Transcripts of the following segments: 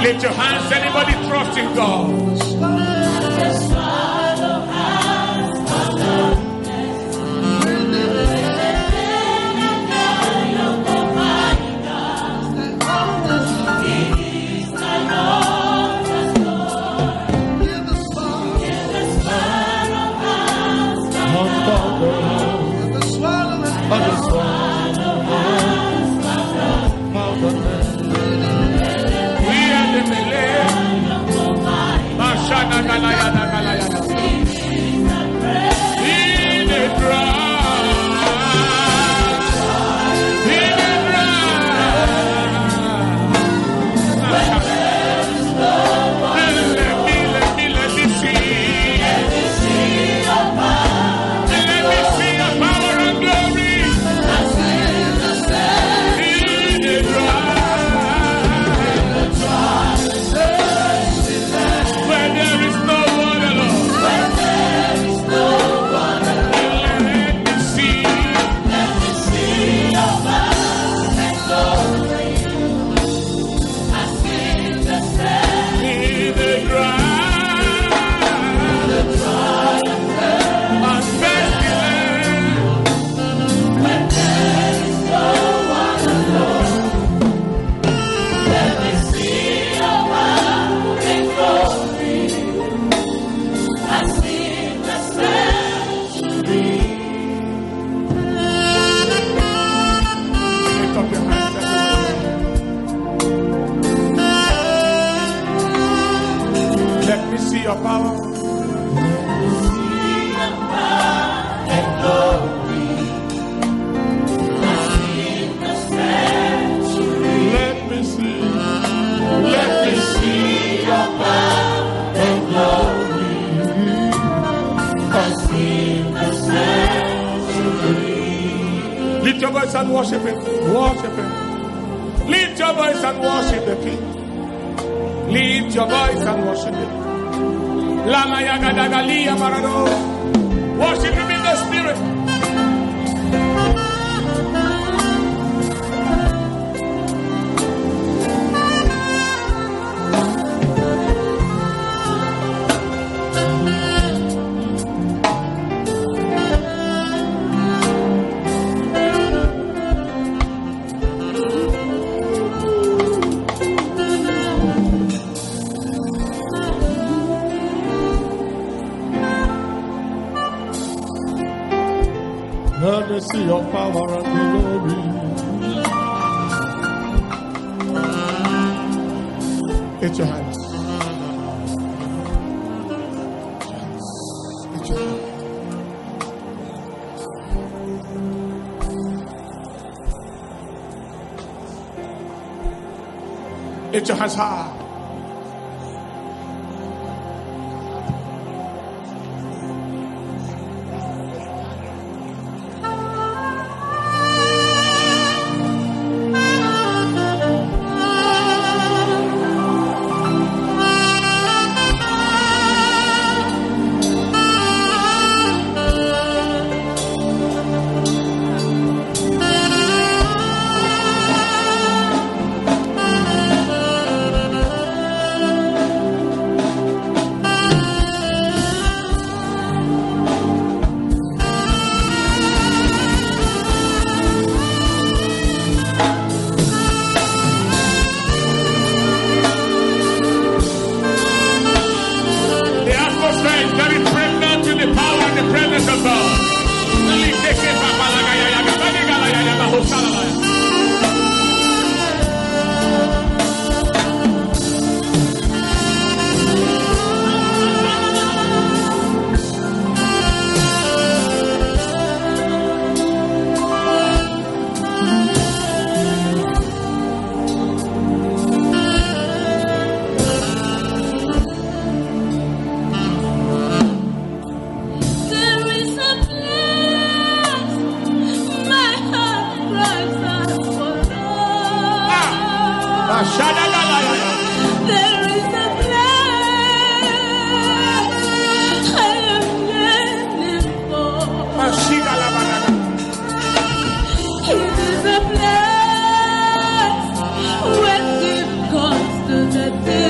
Lift your hands. Anybody trust in God? Your power. Let me see your power and glory. I see the sanctuary. Lift your voice and worship Him. Worship Him. Lift your voice and worship the King. Lift your voice and worship Him. Lama yagadagalia marado. Worship Him in the Spirit. Let me see your power and glory. Lift your hands. Lift your hands. Lift your hands high. Where give comes to the day.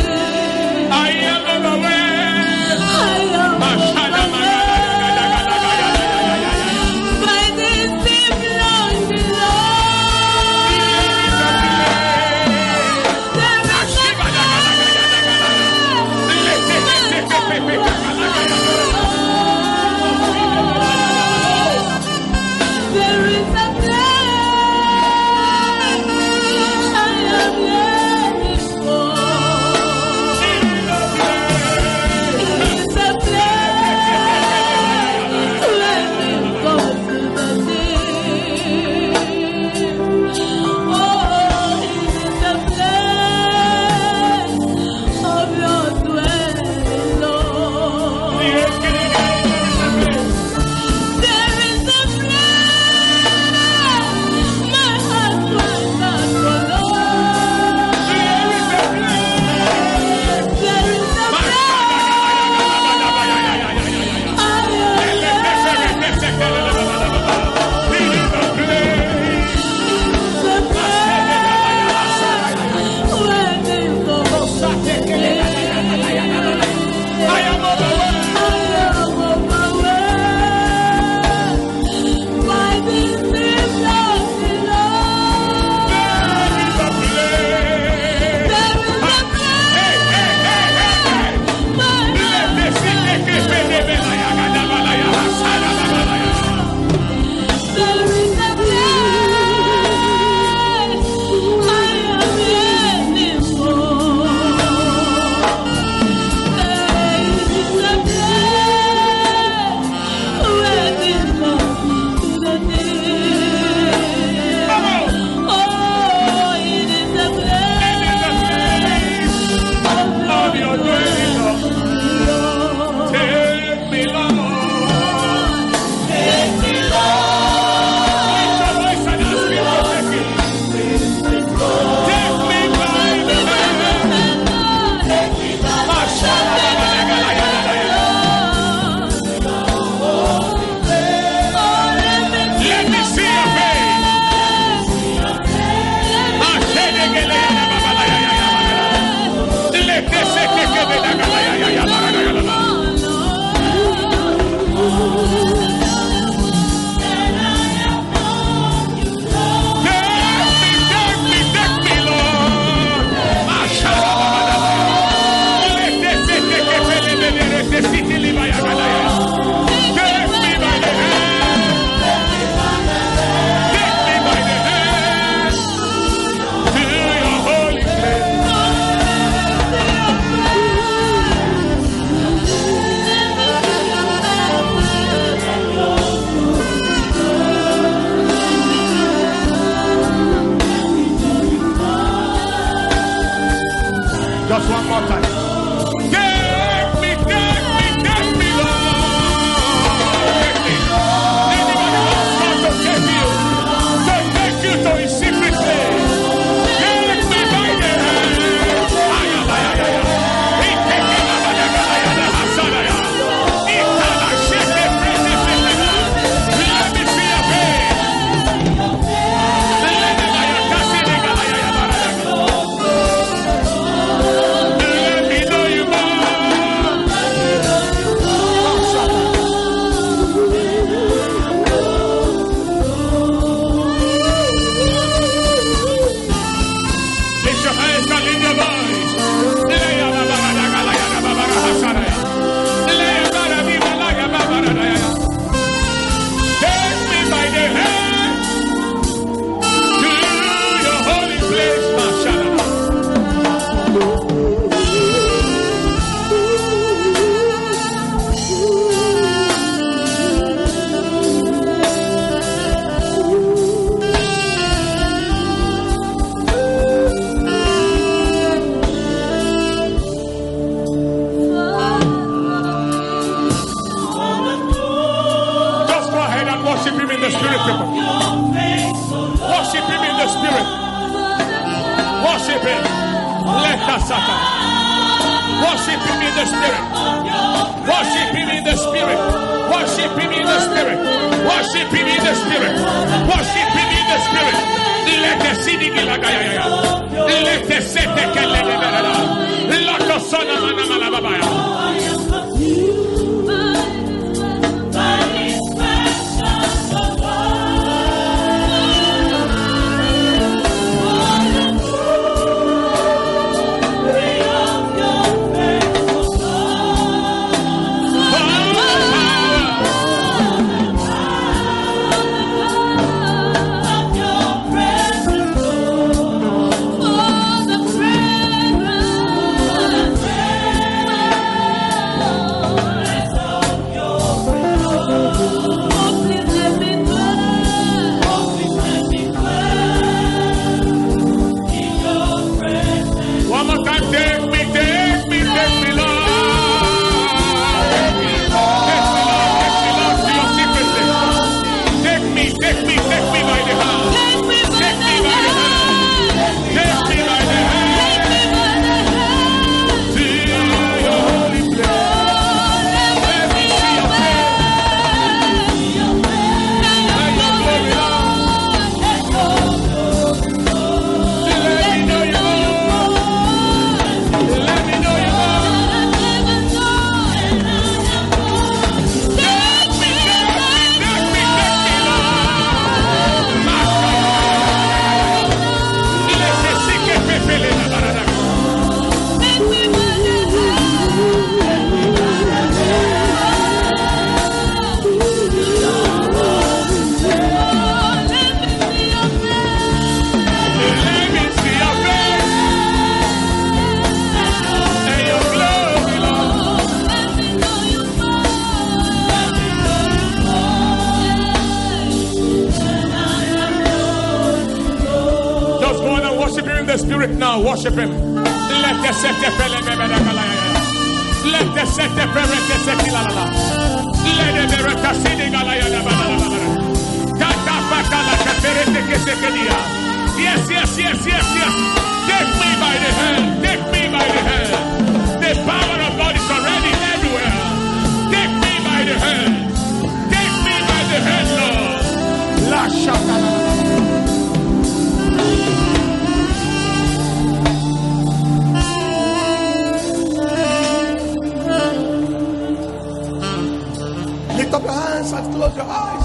Just one more time. Take me, Lord. Take me. Anybody wants God to take you to his secret place. Take me by the hand. Let me see your face. Worship him in the spirit. Worship him in the spirit. Worship him in the spirit. Worship him in the spirit. Worship him in the spirit. Let the city get like let the city get like let the son of Manamala. Spirit now, worship him. Let the set the let the set the yes. Take me by the hand. Take me by the hand. The power of God is already everywhere. Take me by the hand. Take me by the hand, Lord. La shaka. Lift up your hands and close your eyes.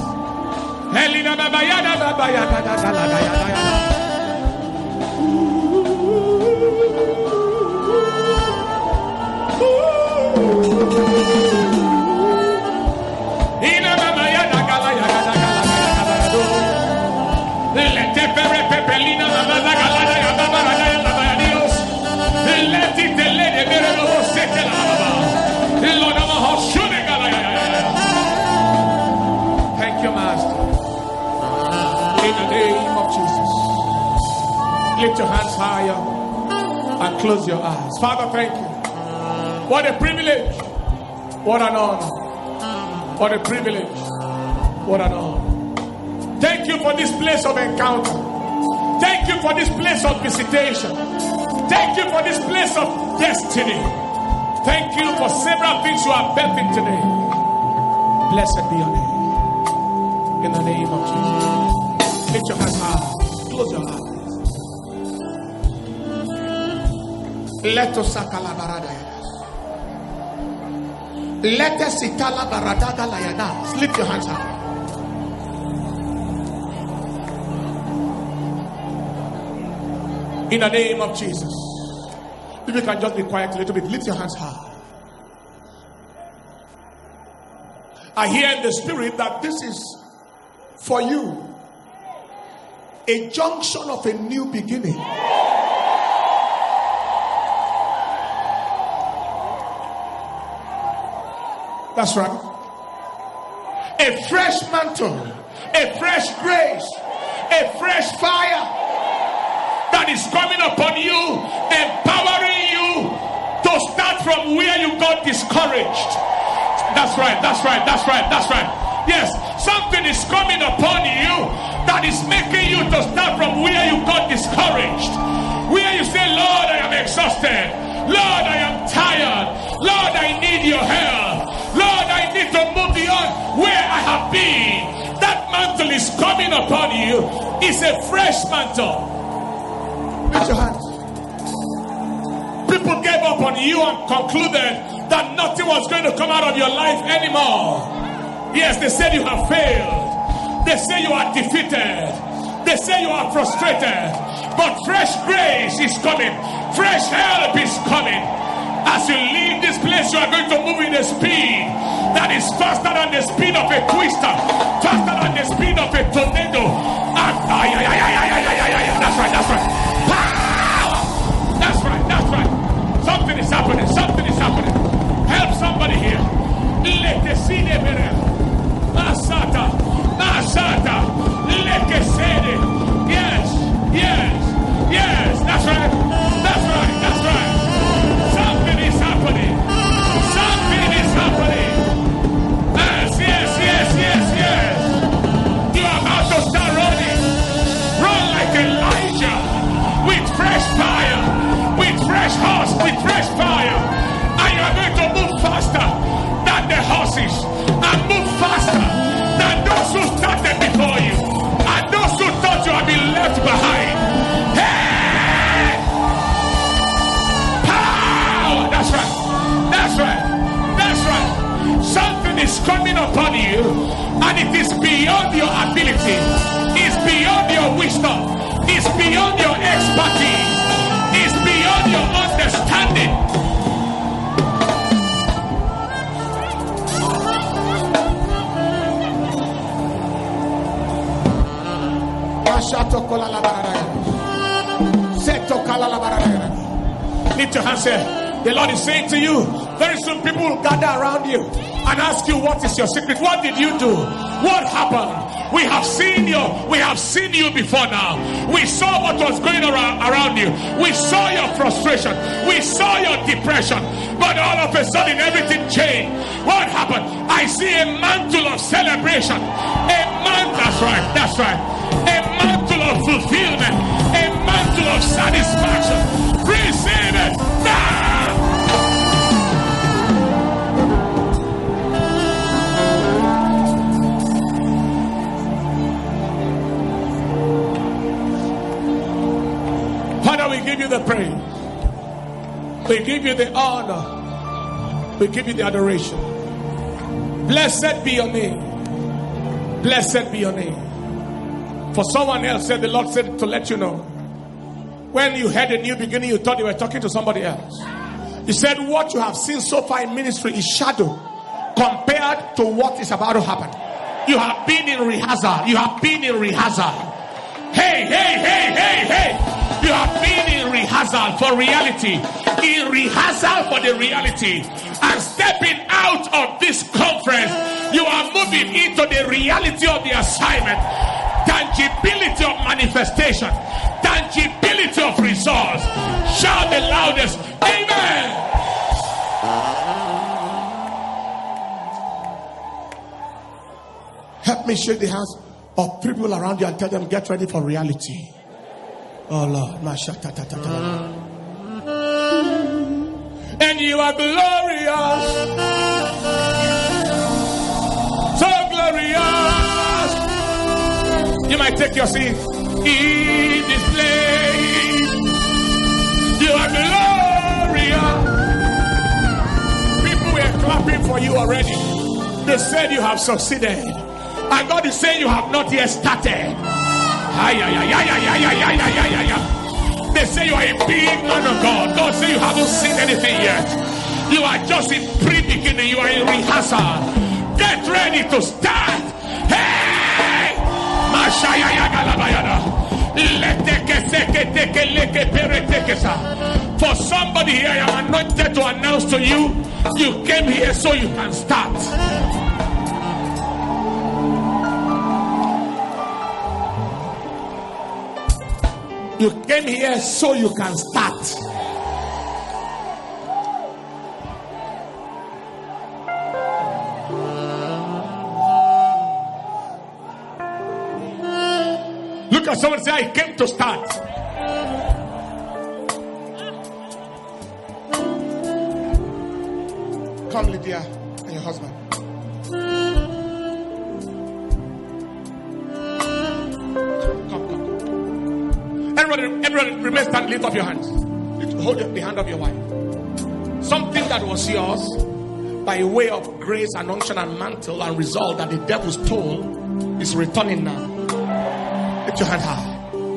Thank you, Master. In the name of Jesus. Lift your hands higher. And close your eyes. Father, thank you. What a privilege. What an honor. What a privilege. What an honor. Thank you for this place of encounter. Thank you for this place of visitation. Thank you for this place of destiny. Thank you for several things you are birthing today. Blessed be your name. In the name of Jesus. Lift your hands high. Close your eyes. Let us sakala barada. Let us itala baradaga layana. Lift your hands high. In the name of Jesus. If you can just be quiet a little bit, lift your hands high. I hear in the spirit that this is for you a junction of a new beginning. That's right. A fresh mantle, a fresh grace, a fresh fire that is coming upon you, empowering you to start from where you got discouraged. That's right, that's right, that's right, that's right. Yes, something is coming upon you that is making you to start from where you got discouraged. Where you say, Lord, I am exhausted. Lord, I am tired. Lord, I need your help. Lord, I need to move beyond where I have been. That mantle is coming upon you. It's a fresh mantle. Lift your hands. People gave up on you and concluded that nothing was going to come out of your life anymore. Yes, they said you have failed. They say you are defeated. They say you are frustrated. But fresh grace is coming. Fresh help is coming. As you leave this place, you are going to move in a speed that is faster than the speed of a twister, faster than the speed of a tornado. That's right, that's right. Power! That's right, that's right. Something is happening, something is happening. Help somebody here. Let the see the mirror. Masata, Masata, let the see. Yes, yes, yes, that's right, that's right, that's right. Something is happening. Something is happening. Yes, yes, yes, yes, yes. You are about to start running. Run like Elijah. With fresh fire. With fresh horse. With fresh fire. And you are going to move faster than the horses. And move faster than those who started before you. And those who thought you had been left behind. Hey! Power! That's right. That's right. That's right. Something is coming upon you, and it is beyond your ability. It's beyond your wisdom. It's beyond your expertise. It's beyond your understanding. Lift your hands here. The Lord is saying to you, very soon people will gather around you and ask you, what is your secret? What did you do? What happened? We have seen you before now. We saw what was going around you. We saw your frustration. We saw your depression. But all of a sudden everything changed. What happened? I see a mantle of celebration. That's right, that's right. A mantle of fulfillment. A mantle of satisfaction. Receive it now. Father, we give you the praise. We give you the honor. We give you the adoration. Blessed be your name. Blessed be your name. For someone else said, the Lord said to let you know, when you had a new beginning, you thought you were talking to somebody else. He said, what you have seen so far in ministry is shadow compared to what is about to happen. You have been in rehearsal. You have been in rehearsal. Hey, hey, hey, hey, hey. You have been in rehearsal for reality. In rehearsal for the reality. And stepping out of this conference, you are moving into the reality of the assignment. tangibility of manifestation, tangibility of results. Shout the loudest, amen. Help me shake the hands of people around you and tell them, get ready for reality. Oh Lord, and you are glorious, so glorious. You might take your seat in this place. You are glorious. People were clapping for you already. They said you have succeeded, and God is saying you have not yet started. They say you are a big man of God. God say you haven't seen anything yet. You are just in pre-beginning. You are in rehearsal. Get ready to start. Hey! For somebody here, I am anointed to announce to you, you came here so you can start. You came here so you can start. Look at someone and say, I came to start. Come, Lydia, and your husband. Everybody remain standing. Lift up your hands. Hold the hand of your wife. Something that was yours by way of grace and unction and mantle and result that the devil stole is returning now. Lift your hand high.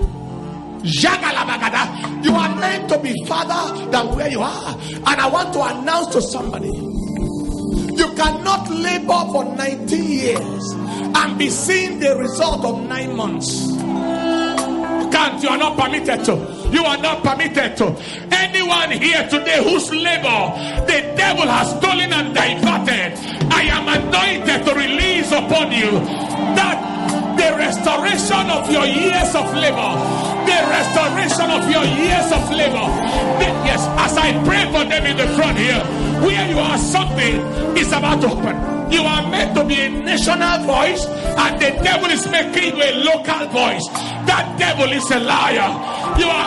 You are meant to be farther than where you are. And I want to announce to somebody, you cannot labor for 19 years and be seeing the result of 9 months. You are not permitted to. You are not permitted to. Anyone here today whose labor the devil has stolen and diverted, I am anointed to release upon you that the restoration of your years of labor, the restoration of your years of labor. Yes, as I pray for them in the front here, where you are, something is about to open. You are meant to be a national voice, and the devil is making you a local voice. That devil is a liar. You are,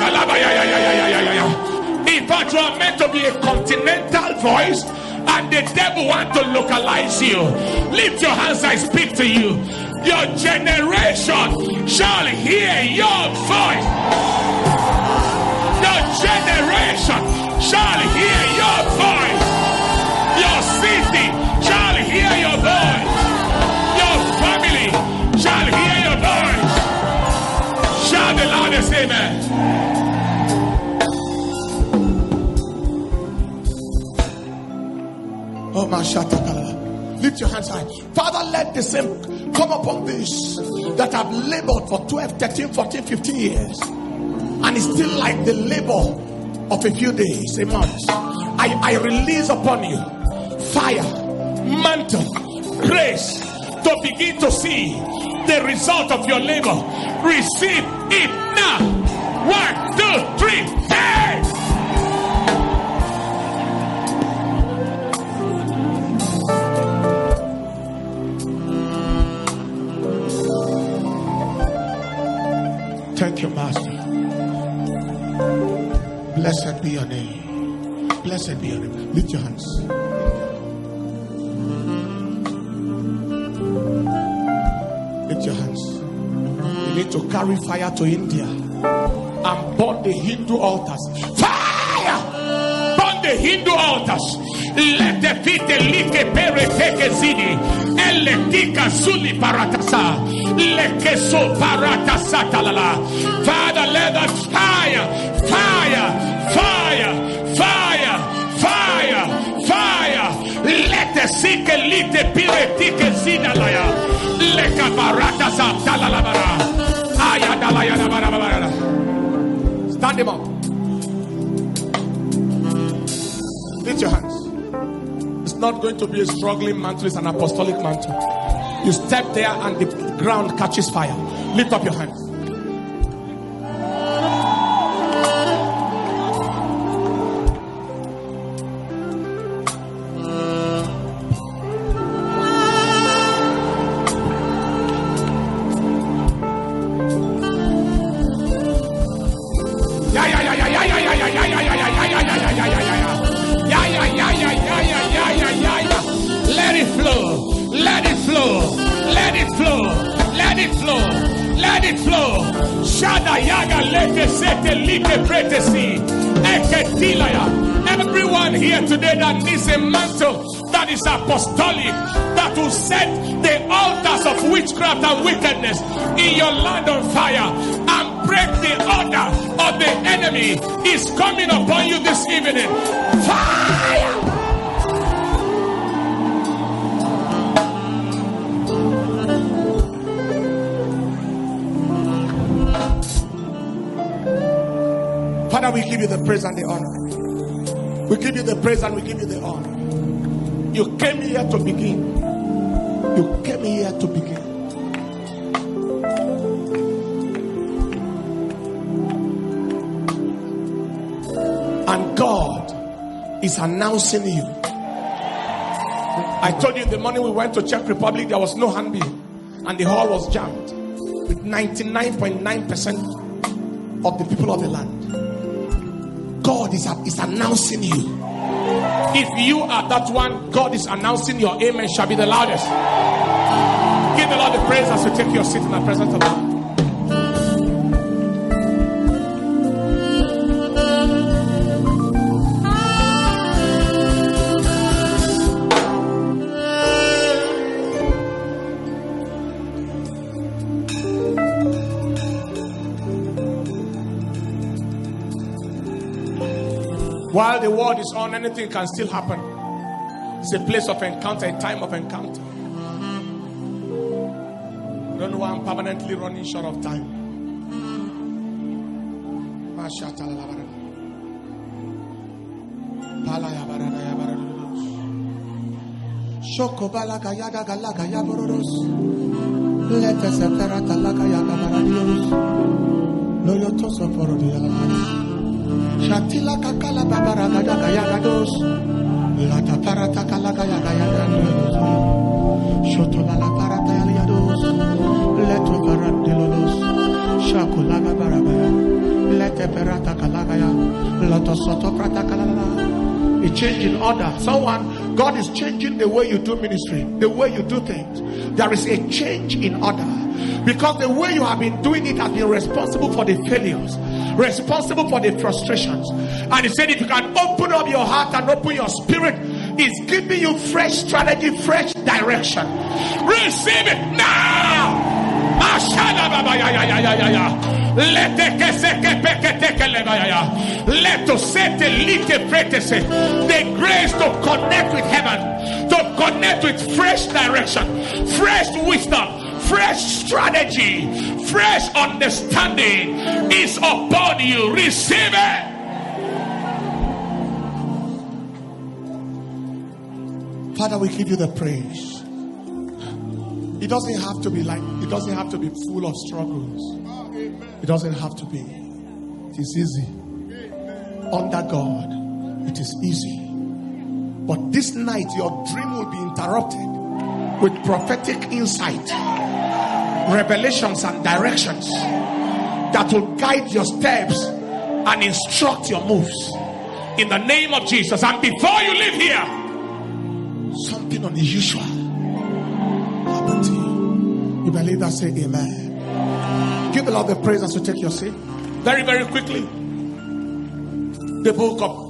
in fact, you are meant to be a continental voice, and the devil wants to localize you. Lift your hands, I speak to you. Your generation shall hear your voice. Your generation shall hear your voice. Your city shall hear your voice. Your family shall hear your voice. Shout the loudest amen. Oh my shatakala. Lift your hands high. Father, let the same come upon this that have labored for 12, 13, 14, 15 years. And it's still like the labor of a few days, a month. I release upon you fire, mantle, grace to begin to see the result of your labor. Receive it now. 1, 2, 3, hey! Thank you, Master. Blessed be your name. Blessed be your name. Lift your hands. Lift your hands. You need to carry fire to India and burn the Hindu altars. Fire! Burn the Hindu altars. Let the feet like pere teke zidi. Eletika suli paratasa. Lekeso paratasa talala. Father, let that fire, fire, fire, fire, fire, fire. Let the sick lite pire teke zida laya. Leka paratasa talala bara. Ayadalaya bara bara. Stand him up. Lift your hands. It's not going to be a struggling mantle, it's an apostolic mantle. You step there and the ground catches fire. Lift up your hands. Everyone here today that needs a mantle that is apostolic, that will set the altars of witchcraft and wickedness in your land on fire and break the order of the enemy, is coming upon you this evening. Fire! Father, we give you the praise and the honor. We give you the praise and we give you the honor. You came here to begin. You came here to begin. And God is announcing you. I told you in the morning we went to Czech Republic, there was no handbill. And the hall was jammed with 99.9% of the people of the land. God is announcing you. If you are that one, God is announcing your amen shall be the loudest. Give the Lord the praise as you take your seat in the presence of God. While the world is on, anything can still happen. It's a place of encounter, a time of encounter. I don't know why I'm permanently running short of time. Shatila kakala babara gada gaya gados. Lata parata kala gaya gaya gados. Shotola la parata yaliados. Leto parandelos. Shakulaga barabaya. Lete perata kala gaya. Loto soto prata kalala. A change in order. Someone, God is changing the way you do ministry, the way you do things. There is a change in order. Because the way you have been doing it has been responsible for the failures, responsible for the frustrations. And he said if you can open up your heart and open your spirit, it's giving you fresh strategy, fresh direction. Receive it now. The grace to connect with heaven, to connect with fresh direction, fresh wisdom, fresh strategy, fresh understanding is upon you. Receive it. Father, we give you the praise. It doesn't have to be full of struggles. It doesn't have to be. It is easy. Under God, it is easy. But this night, your dream will be interrupted with prophetic insight, revelations and directions that will guide your steps and instruct your moves in the name of Jesus. And before you leave here, something unusual happened to you. You believe that? Say amen. Give the Lord the praise as you take your seat. Very, very quickly, the book of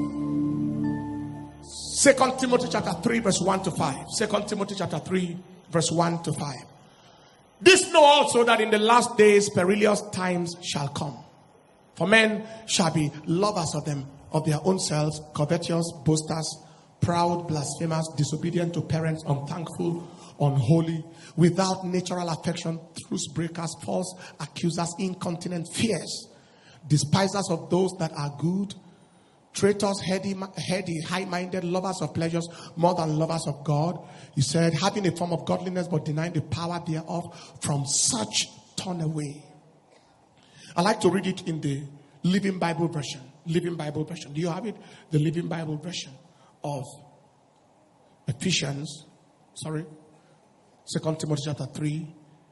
2 Timothy chapter 3 verse 1 to 5. 2 Timothy chapter 3 verse 1 to 5. This know also that in the last days perilous times shall come. For men shall be lovers of their own selves, covetous, boasters, proud, blasphemers, disobedient to parents, unthankful, unholy, without natural affection, truce breakers, false accusers, incontinent, fierce, despisers of those that are good, traitors, heady, high-minded, lovers of pleasures more than lovers of God. He said, having a form of godliness but denying the power thereof, from such turn away. I like to read it in the Living Bible version. Living Bible version. Do you have it? The Living Bible version of Ephesians. 2 Timothy chapter 3.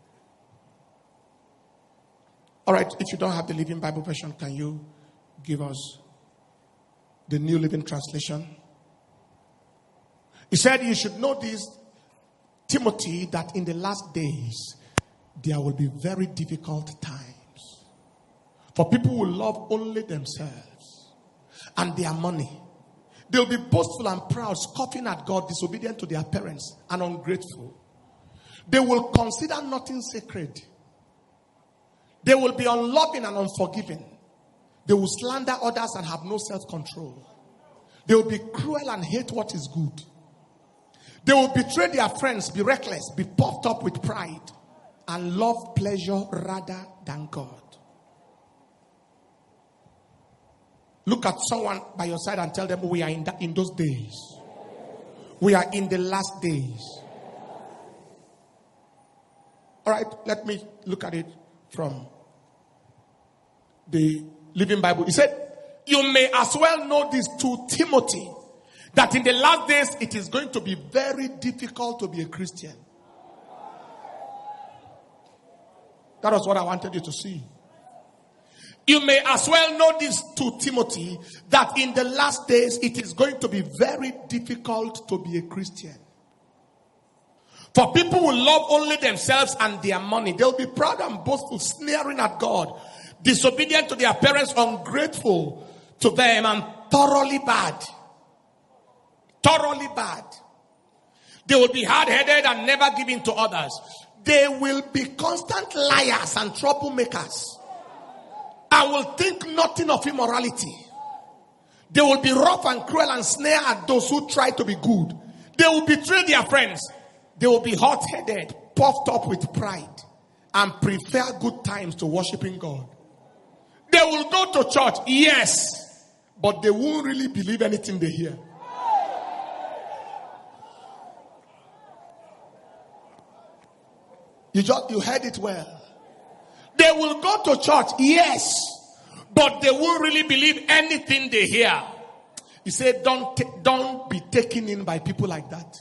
All right, if you don't have the Living Bible version, can you give us the New Living Translation? He said, you should know this, Timothy, that in the last days, there will be very difficult times. For people who love only themselves and their money. They'll be boastful and proud, scoffing at God, disobedient to their parents, and ungrateful. They will consider nothing sacred. They will be unloving and unforgiving. They will slander others and have no self-control. They will be cruel and hate what is good. They will betray their friends, be reckless, be puffed up with pride, and love pleasure rather than God. Look at someone by your side and tell them, we are in those days. We are in the last days. All right, let me look at it from the Living Bible. He said, you may as well know this to Timothy, that in the last days it is going to be very difficult to be a Christian. That was what I wanted you to see. You may as well know this to Timothy, that in the last days it is going to be very difficult to be a Christian. For people who love only themselves and their money, they'll be proud and boastful, sneering at God, disobedient to their parents, ungrateful to them, and thoroughly bad. Thoroughly bad. They will be hard-headed and never give in to others. They will be constant liars and troublemakers. I will think nothing of immorality. They will be rough and cruel and snare at those who try to be good. They will betray their friends. They will be hot-headed, puffed up with pride, and prefer good times to worshiping God. They will go to church, yes, but they won't really believe anything they hear. You heard it well. They will go to church, yes, but they won't really believe anything they hear. He said, don't be taken in by people like that.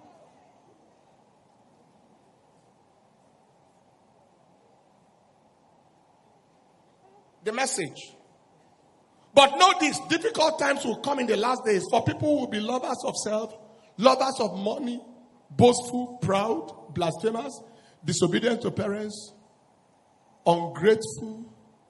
The message. But know this, difficult times will come in the last days, for people who will be lovers of self, lovers of money, boastful, proud, blasphemous, disobedient to parents, ungrateful.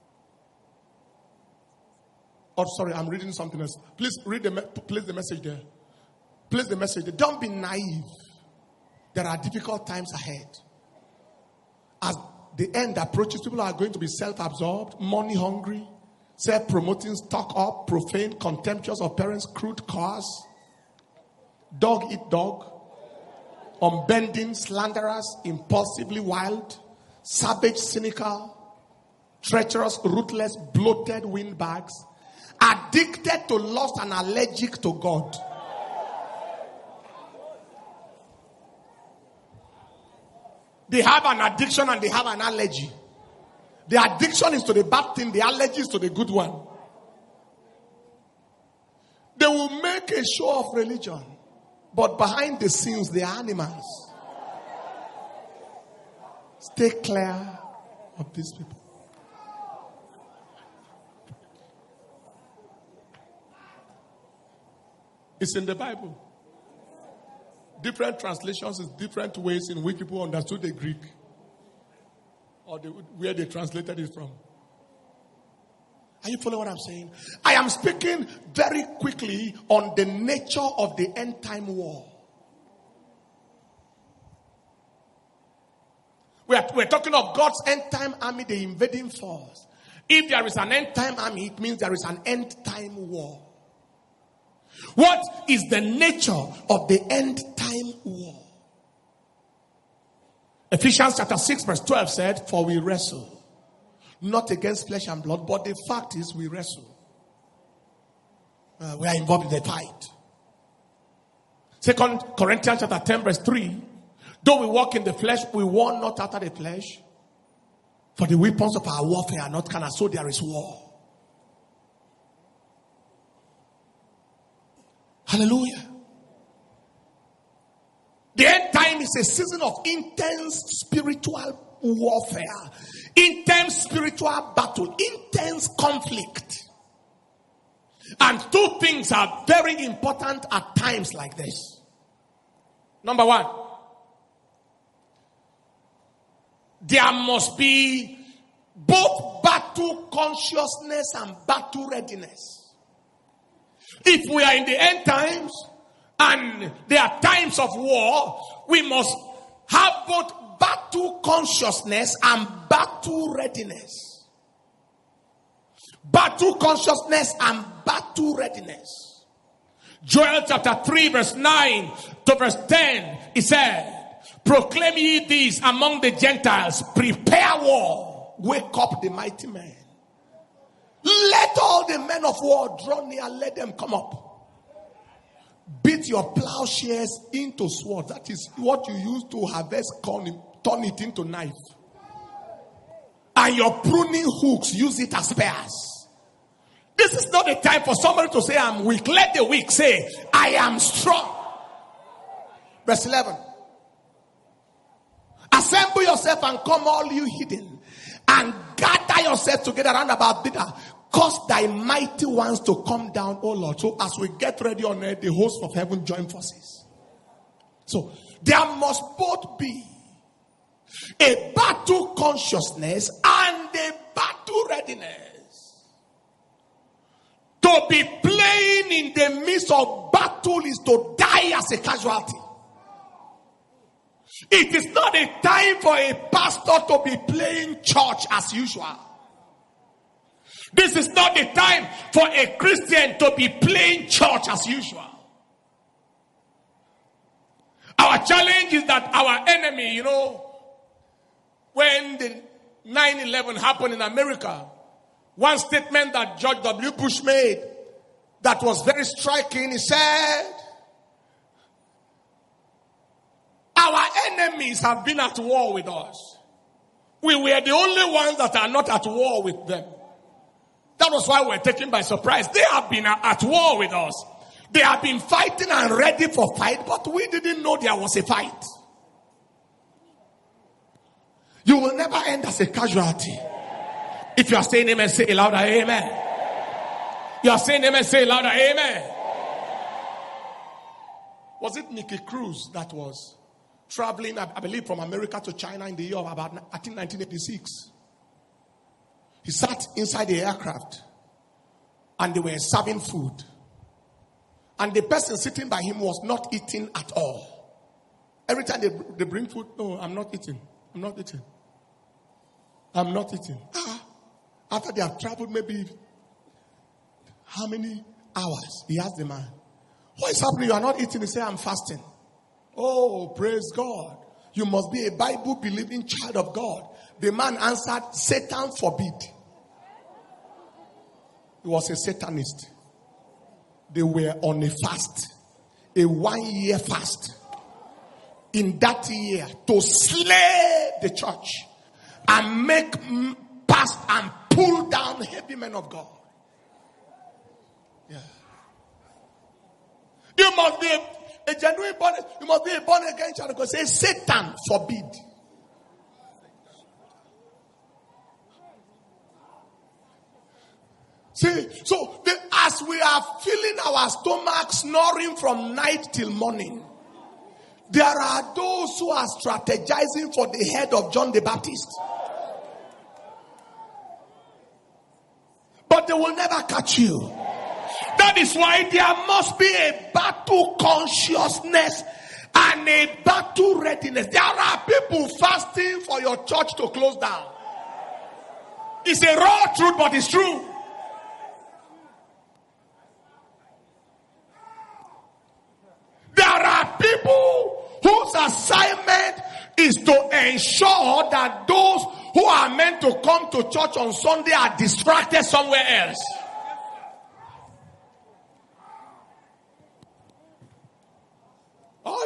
Oh, sorry, I'm reading something else. Please place the message there. Place the message there. Don't be naive. There are difficult times ahead. As the end approaches, people are going to be self-absorbed, money-hungry, self-promoting, stock-up, profane, contemptuous of parents, crude cars, dog-eat-dog, unbending, slanderous, impulsively wild, savage, cynical, treacherous, ruthless, bloated windbags, addicted to lust and allergic to God. They have an addiction and they have an allergy. The addiction is to the bad thing, the allergy is to the good one. They will make a show of religion, but behind the scenes, they are animals. Stay clear of these people. It's in the Bible. Different translations is different ways in which people understood the Greek or where they translated it from. Are you following what I'm saying? I am speaking very quickly on the nature of the end time war. We're talking of God's end time army, the invading force. If there is an end time army, it means there is an end time war. What is the nature of the end time war? Ephesians chapter 6 verse 12 said, for we wrestle not against flesh and blood, but the fact is we wrestle. We are involved in the fight. 2 Corinthians chapter 10 verse 3. Though we walk in the flesh, we war not after the flesh. For the weapons of our warfare are not carnal, so there is war. Hallelujah. The end time is a season of intense spiritual warfare, intense spiritual battle, intense conflict. And two things are very important at times like this. Number one, there must be both battle consciousness and battle readiness. If we are in the end times and there are times of war, we must have both battle consciousness and battle readiness. Battle consciousness and battle readiness. Joel chapter 3 verse 9 to verse 10, it said, proclaim ye this among the Gentiles, prepare war, wake up the mighty men. Let all the men of war draw near, let them come up. Beat your plowshares into swords. That is what you use to harvest corn, turn it into knife. And your pruning hooks, use it as spears. This is not the time for somebody to say, I'm weak. Let the weak say, I am strong. Verse 11. Assemble yourself and come all you hidden, and gather yourself together round about thither. Cause thy mighty ones to come down, O Lord. So as we get ready on earth, the hosts of heaven join forces. So there must both be a battle consciousness and a battle readiness. To be playing in the midst of battle is to die as a casualty. It is not a time for a pastor to be playing church as usual. This is not the time for a Christian to be playing church as usual. Our challenge is that our enemy, when the 9/11 happened in America, one statement that George W. Bush made that was very striking, he said, our enemies have been at war with us. We were the only ones that are not at war with them. That was why we're taken by surprise. They have been at war with us. They have been fighting and ready for fight, but we didn't know there was a fight. You will never end as a casualty. If you are saying amen, say it louder, amen. You are saying amen, say it louder, amen. Was it Nicky Cruz that was traveling, I believe, from America to China in the year of about, I think, 1986? He sat inside the aircraft and they were serving food. And the person sitting by him was not eating at all. Every time they bring food, no, I'm not eating. I'm not eating. I'm not eating. After they have traveled maybe how many hours? He asked the man, what is happening? You are not eating. He said, I'm fasting. Oh, praise God. You must be a Bible-believing child of God. The man answered, Satan forbid. He was a Satanist. They were on a fast. A 1-year fast. In that year, to slay the church and make past and pull down heavy men of God. Yeah. You must be a genuine born. You must be a born again child of God. Say, Satan forbid. See, so as we are filling our stomach, snoring from night till morning, there are those who are strategizing for the head of John the Baptist. But they will never catch you. That is why there must be a battle consciousness and a battle readiness. There are people fasting for your church to close down. It's a raw truth, but it's true. There are people whose assignment is to ensure that those who are meant to come to church on Sunday are distracted somewhere else.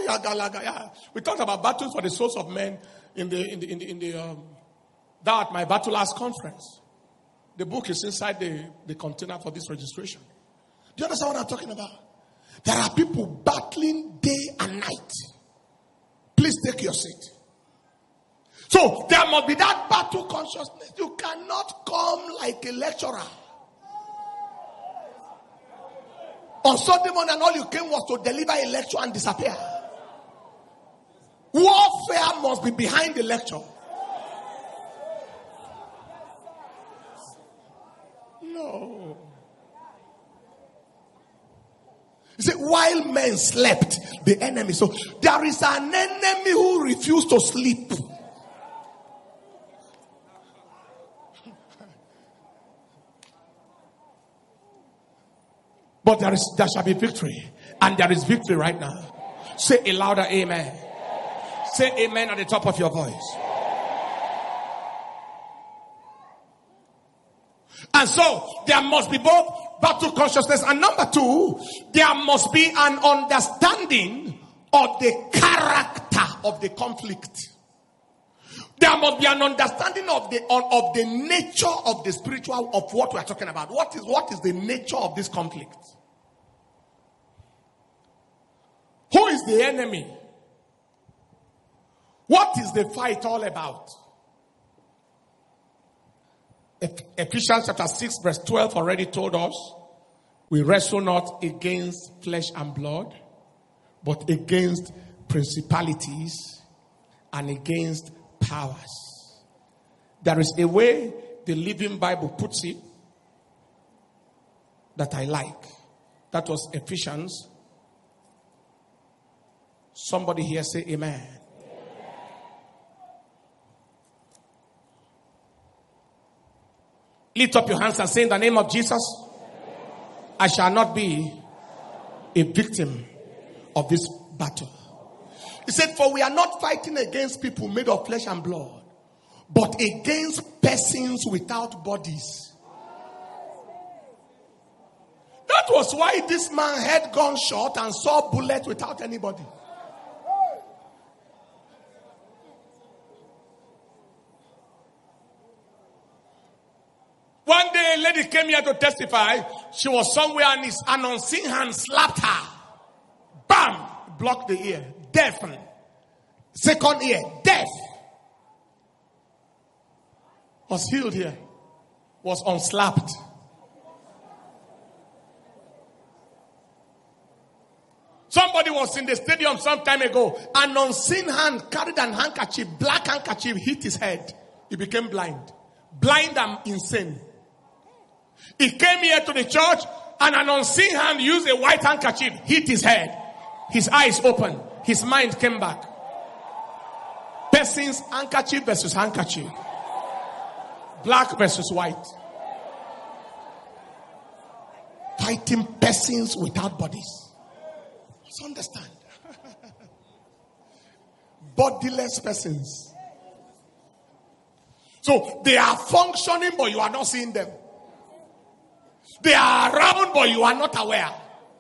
We talked about battles for the souls of men in the that my battle last conference. The book is inside the container for this registration. Do you understand what I'm talking about? There are people battling day and night. Please take your seat. So there must be that battle consciousness. You cannot come like a lecturer. On Sunday morning, and all you came was to deliver a lecture and disappear. Warfare must be behind the lecture. No. You see, while men slept, the enemy. So there is an enemy who refused to sleep. But there shall be victory. And there is victory right now. Say a louder amen. Say amen at the top of your voice. And so there must be both battle consciousness, and number two, there must be an understanding of the character of the conflict. There must be an understanding of the nature of the spiritual of what we are talking about. What is the nature of this conflict? Who is the enemy? What is the fight all about? Ephesians chapter 6 verse 12 already told us, we wrestle not against flesh and blood, but against principalities and against powers. There is a way the Living Bible puts it that I like. That was Ephesians. Somebody here say amen. Lift up your hands and say, in the name of Jesus, I shall not be a victim of this battle. He said, for we are not fighting against people made of flesh and blood, but against persons without bodies. That was why this man had gunshot and saw bullets without anybody. One day a lady came here to testify. She was somewhere and an unseen hand slapped her. Bam! Blocked the ear. Deafened. Second ear. Deaf. Was healed here. Was unslapped. Somebody was in the stadium some time ago. An unseen hand carried an handkerchief, black handkerchief, hit his head. He became blind. Blind and insane. He came here to the church and an unseen hand used a white handkerchief, hit his head. His eyes opened. His mind came back. Persons, handkerchief versus handkerchief. Black versus white. Fighting persons without bodies. Let's understand. Bodiless persons. So they are functioning, but you are not seeing them. They are around, but you are not aware.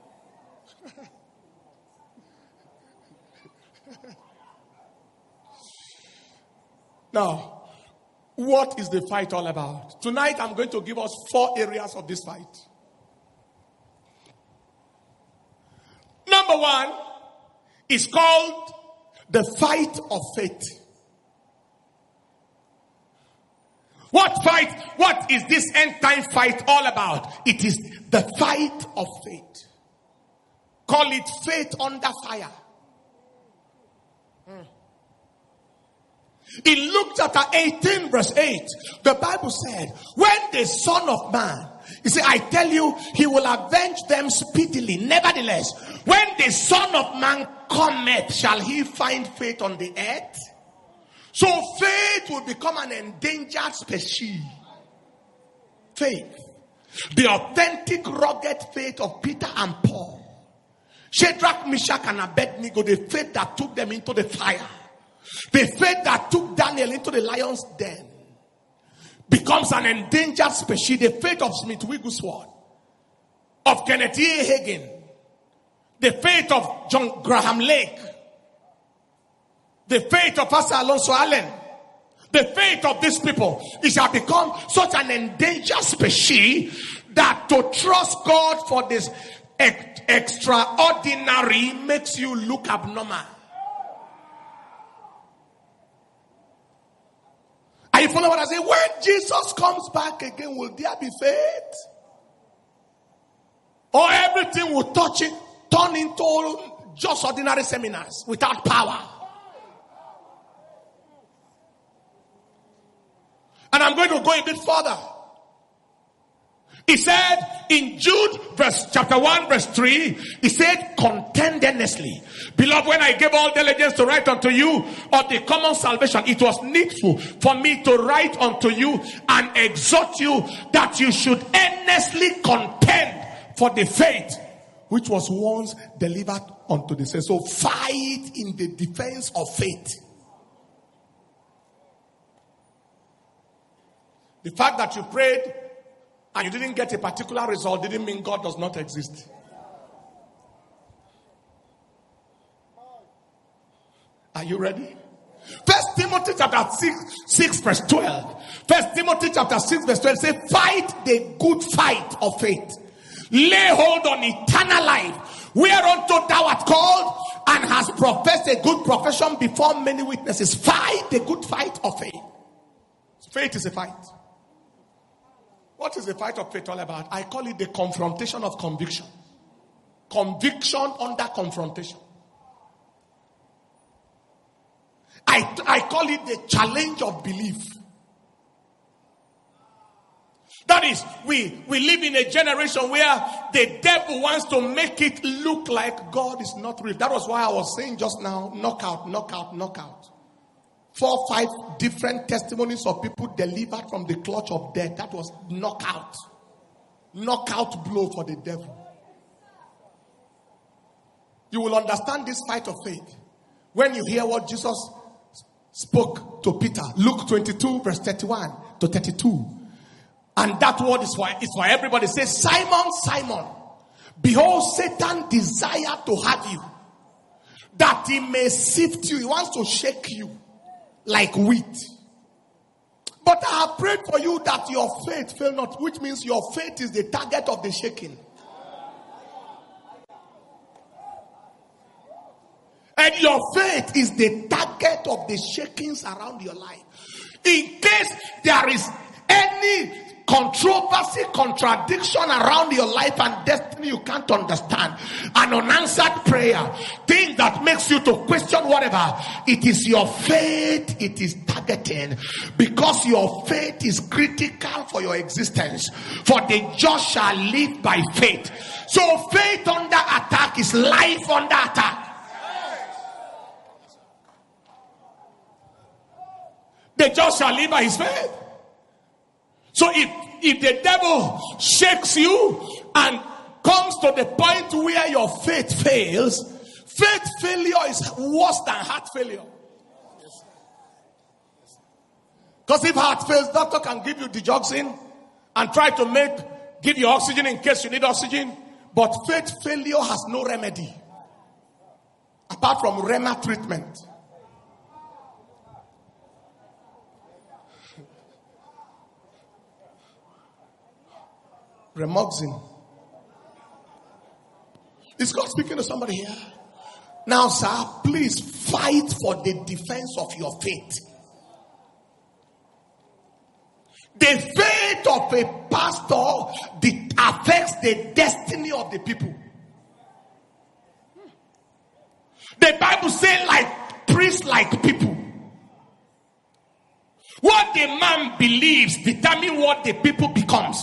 Now, what is the fight all about? Tonight, I'm going to give us 4 areas of this fight. Number 1 is called the fight of faith. What fight? What is this end time fight all about? It is the fight of faith. Call it faith under fire. In Luke chapter 18 verse 8, the Bible said, when the Son of Man, you see, I tell you, he will avenge them speedily. Nevertheless, when the Son of Man cometh, shall he find faith on the earth? So faith will become an endangered species. Faith. The authentic rugged faith of Peter and Paul. Shadrach, Meshach and Abednego, the faith that took them into the fire. The faith that took Daniel into the lion's den. Becomes an endangered species. The faith of Smith Wigglesworth. Of Kenneth E. Hagin. The faith of John Graham Lake. The faith of Pastor Alonso Allen, the faith of these people, it shall become such an endangered species that to trust God for this extraordinary makes you look abnormal. Are you following what I say? When Jesus comes back again, will there be faith? Or everything will turn into just ordinary seminars without power? And I'm going to go a bit further. He said in Jude chapter 1 verse 3, he said, contend earnestly. Beloved, when I gave all diligence to write unto you of the common salvation, it was needful for me to write unto you and exhort you that you should earnestly contend for the faith which was once delivered unto the saints. So fight in the defense of faith. The fact that you prayed and you didn't get a particular result didn't mean God does not exist. Are you ready? First Timothy chapter 6 verse 12. First Timothy chapter 6 verse 12 says, fight the good fight of faith. Lay hold on eternal life, whereunto thou art called and hast professed a good profession before many witnesses. Fight the good fight of faith. Faith is a fight. What is the fight of faith all about? I call it the confrontation of conviction. Conviction under confrontation. I call it the challenge of belief. That is, we live in a generation where the devil wants to make it look like God is not real. That was why I was saying just now, knockout. 4, 5 different testimonies of people delivered from the clutch of death. That was knockout. Knockout blow for the devil. You will understand this fight of faith when you hear what Jesus spoke to Peter. Luke 22 verse 31 to 32. And that word is for everybody. It says, Simon, Simon, behold, Satan desire to have you, that he may sift you. He wants to shake you like wheat. But I have prayed for you that your faith fail not, which means your faith is the target of the shaking. And your faith is the target of the shakings around your life. In case there is any controversy, contradiction around your life and destiny you can't understand, an unanswered prayer, thing that makes you to question whatever, it is your faith it is targeting, because your faith is critical for your existence. For the just shall live by faith. So faith under attack is life under attack. The just shall live by his faith. So if the devil shakes you and comes to the point where your faith fails, faith failure is worse than heart failure. Because if heart fails, doctor can give you digoxin and try to give you oxygen in case you need oxygen. But faith failure has no remedy apart from Rema treatment. Remoxin. Is God speaking to somebody here? Now, sir, please fight for the defense of your faith. The faith of a pastor affects the destiny of the people. The Bible says, like priests, like people. What the man believes determines what the people becomes.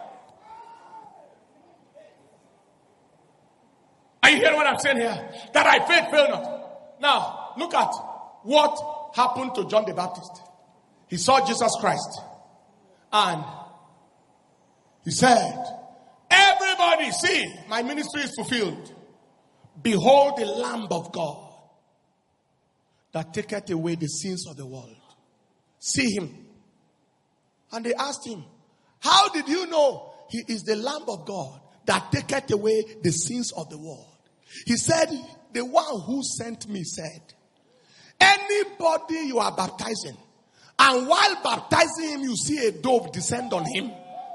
Are you hearing what I'm saying here? That I faith fail not. Now, look at what happened to John the Baptist. He saw Jesus Christ. And he said, everybody see, my ministry is fulfilled. Behold the Lamb of God that taketh away the sins of the world. See him. And they asked him, how did you know he is the Lamb of God that taketh away the sins of the world? He said, the one who sent me said, Anybody you are baptizing, and while baptizing him, you see a dove descend on him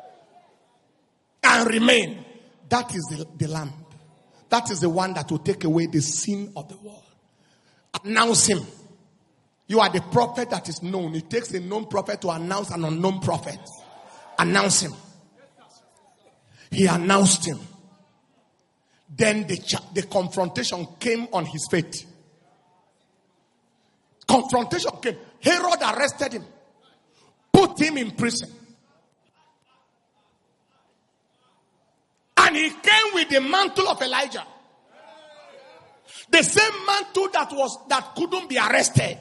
and remain. That is the lamb. That is the one that will take away the sin of the world. Announce him. You are the prophet that is known. It takes a known prophet to announce an unknown prophet. Announce him. He announced him. Then the confrontation came on his faith. Confrontation came. Herod arrested him. Put him in prison. And he came with the mantle of Elijah. The same mantle that couldn't be arrested.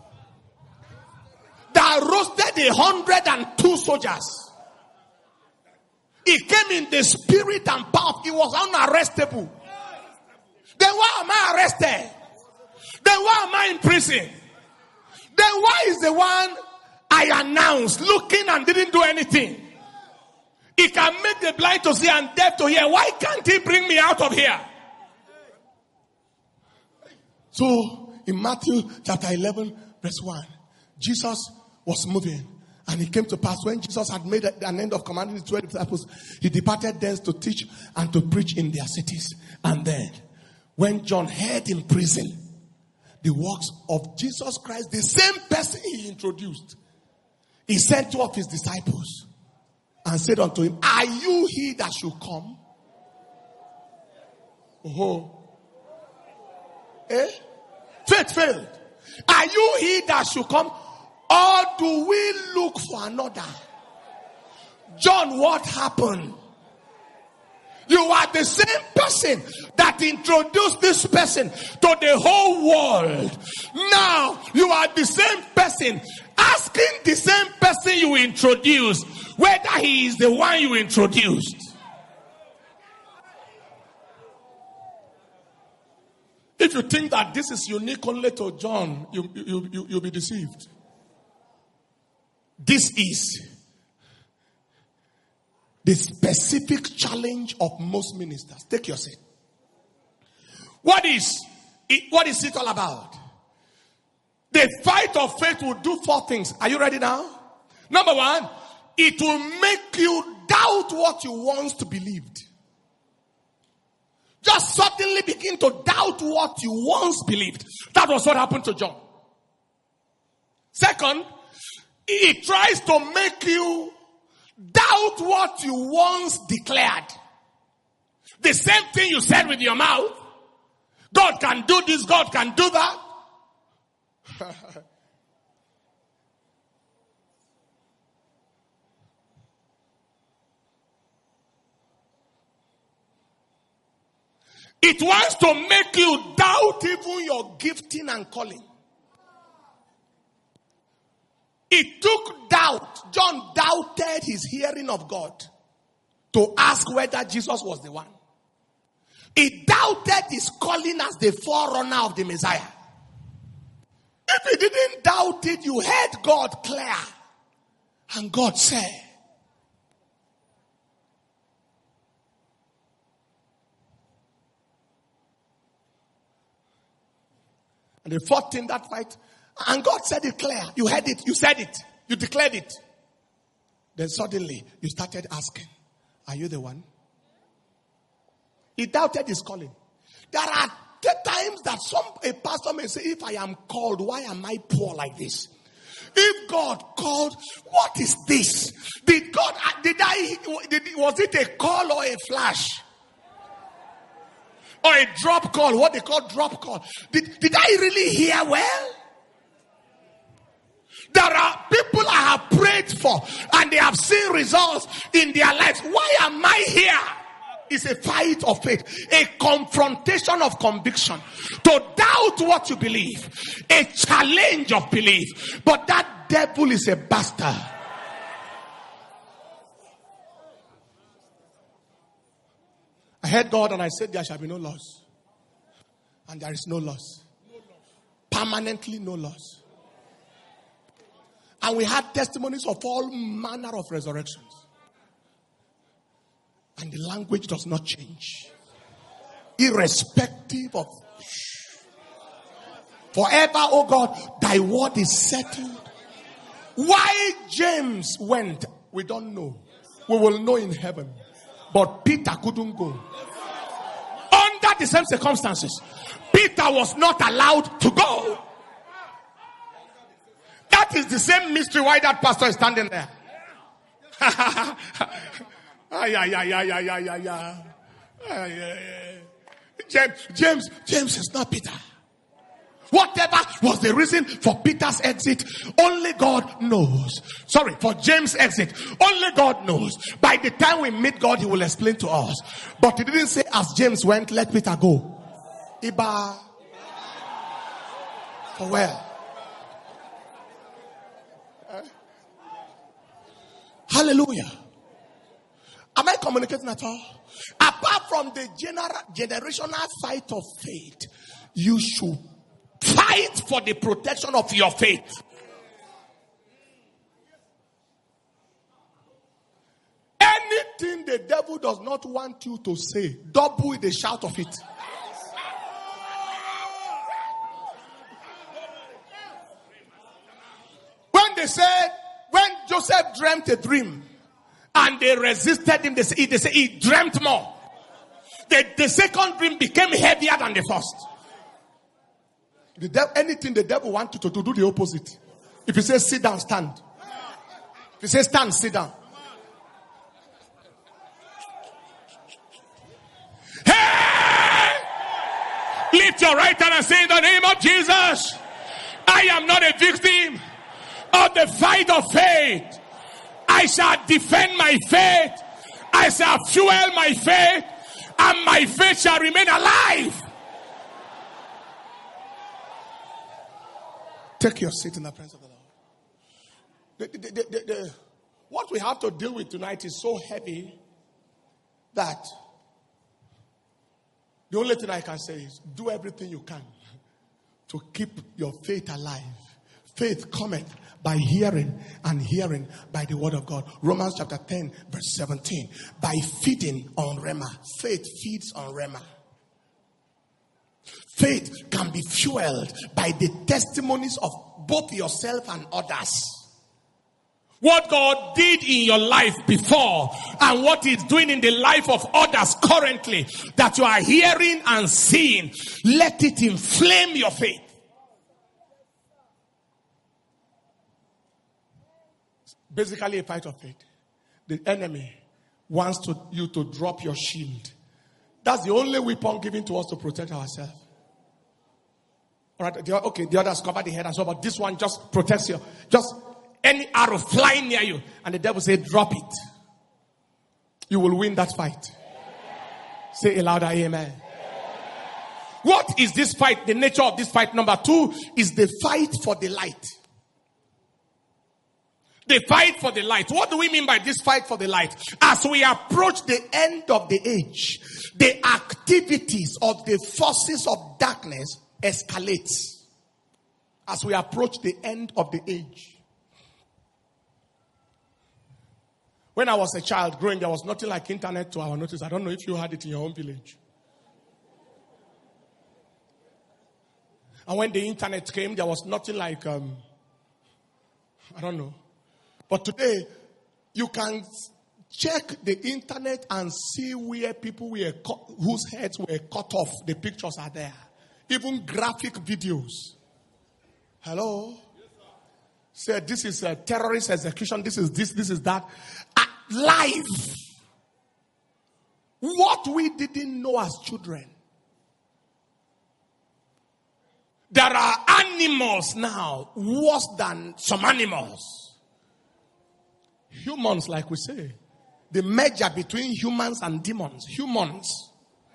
That roasted 102 soldiers. He came in the spirit and power. He was unarrestable. Then why am I arrested? Then why am I in prison? Then why is the one I announced looking and didn't do anything? He can make the blind to see and deaf to hear. Why can't he bring me out of here? So in Matthew chapter 11 verse 1, Jesus was moving. And it came to pass when Jesus had made an end of commanding his 12 disciples, he departed thence to teach and to preach in their cities. And then when John heard in prison the works of Jesus Christ, the same person he introduced, he sent two of his disciples and said unto him, are you he that should come? Faith failed. Are you he that should come? Or do we look for another? John, what happened? You are the same person that introduced this person to the whole world. Now, you are the same person asking the same person you introduced whether he is the one you introduced. If you think that this is unique only to John, you'll be deceived. This is the specific challenge of most ministers. Take your seat. What is it all about? The fight of faith will do 4 things. Are you ready now? Number 1, it will make you doubt what you once believed. Just suddenly begin to doubt what you once believed. That was what happened to John. Second, it tries to make you doubt what you once declared. The same thing you said with your mouth. God can do this, God can do that. It wants to make you doubt even your gifting and calling. It took doubt. John doubted his hearing of God to ask whether Jesus was the one. He doubted his calling as the forerunner of the Messiah. If you didn't doubt it, you heard God clear. And God said. And the fourth thing that fight, and God said it clear. You heard it, you said it, you declared it. Then suddenly you started asking, are you the one? He doubted his calling. There are times that a pastor may say, if I am called, why am I poor like this? If God called, what is this? Was it a call or a flash? Or a drop call, what they call drop call. Did I really hear well? There are people I have prayed for and they have seen results in their lives. Why am I here? It's a fight of faith, a confrontation of conviction, to doubt what you believe, a challenge of belief. But that devil is a bastard. I heard God and I said there shall be no loss. And there is no loss. Permanently no loss. And we had testimonies of all manner of resurrections. And the language does not change. Irrespective of. Forever, oh God, thy word is settled. Why James went, we don't know. We will know in heaven. But Peter couldn't go. Under the same circumstances, Peter was not allowed to go. That is the same mystery why that pastor is standing there. James is not Peter. Whatever was the reason for Peter's exit, only God knows. Sorry, for James' exit, only God knows. By the time we meet God, he will explain to us. But he didn't say, as James went, let Peter go. Iba. For where? Hallelujah. Am I communicating at all? Apart from the generational fight of faith, you should fight for the protection of your faith. Anything the devil does not want you to say, double the shout of it. When they said, when Joseph dreamt a dream and they resisted him, they say he dreamt more. The second dream became heavier than the first. Anything the devil wants you to do the opposite. If he says sit down, stand. If he says stand, sit down. Hey! Lift your right hand and say, in the name of Jesus, I am not a victim of the fight of faith. I shall defend my faith. I shall fuel my faith. And my faith shall remain alive. Take your seat in the presence of the Lord. What we have to deal with tonight is so heavy that the only thing I can say is do everything you can to keep your faith alive. Faith cometh by hearing, and hearing by the word of God. Romans chapter 10 verse 17. By feeding on Rhema. Faith feeds on Rhema. Faith can be fueled by the testimonies of both yourself and others. What God did in your life before and what He's doing in the life of others currently that you are hearing and seeing, let it inflame your faith. Basically a fight of faith. The enemy wants you to drop your shield. That's the only weapon given to us to protect ourselves. All right, the others cover the head and so, but this one just protects you. Just any arrow flying near you, and the devil say, drop it. You will win that fight. Say a louder amen. What is this fight? The nature of this fight, number 2, is the fight for the light. The fight for the light. What do we mean by this fight for the light? As we approach the end of the age, the activities of the forces of darkness escalates. As we approach the end of the age. When I was a child growing, there was nothing like internet to our notice. I don't know if you had it in your own village. And when the internet came, there was nothing like, I don't know. But today, you can check the internet and see where people whose heads were cut off. The pictures are there. Even graphic videos. Hello? Said this is a terrorist execution. This is this is that. Live. What we didn't know as children. There are animals now worse than some animals. Humans, like we say. The merger between humans and demons. Humans.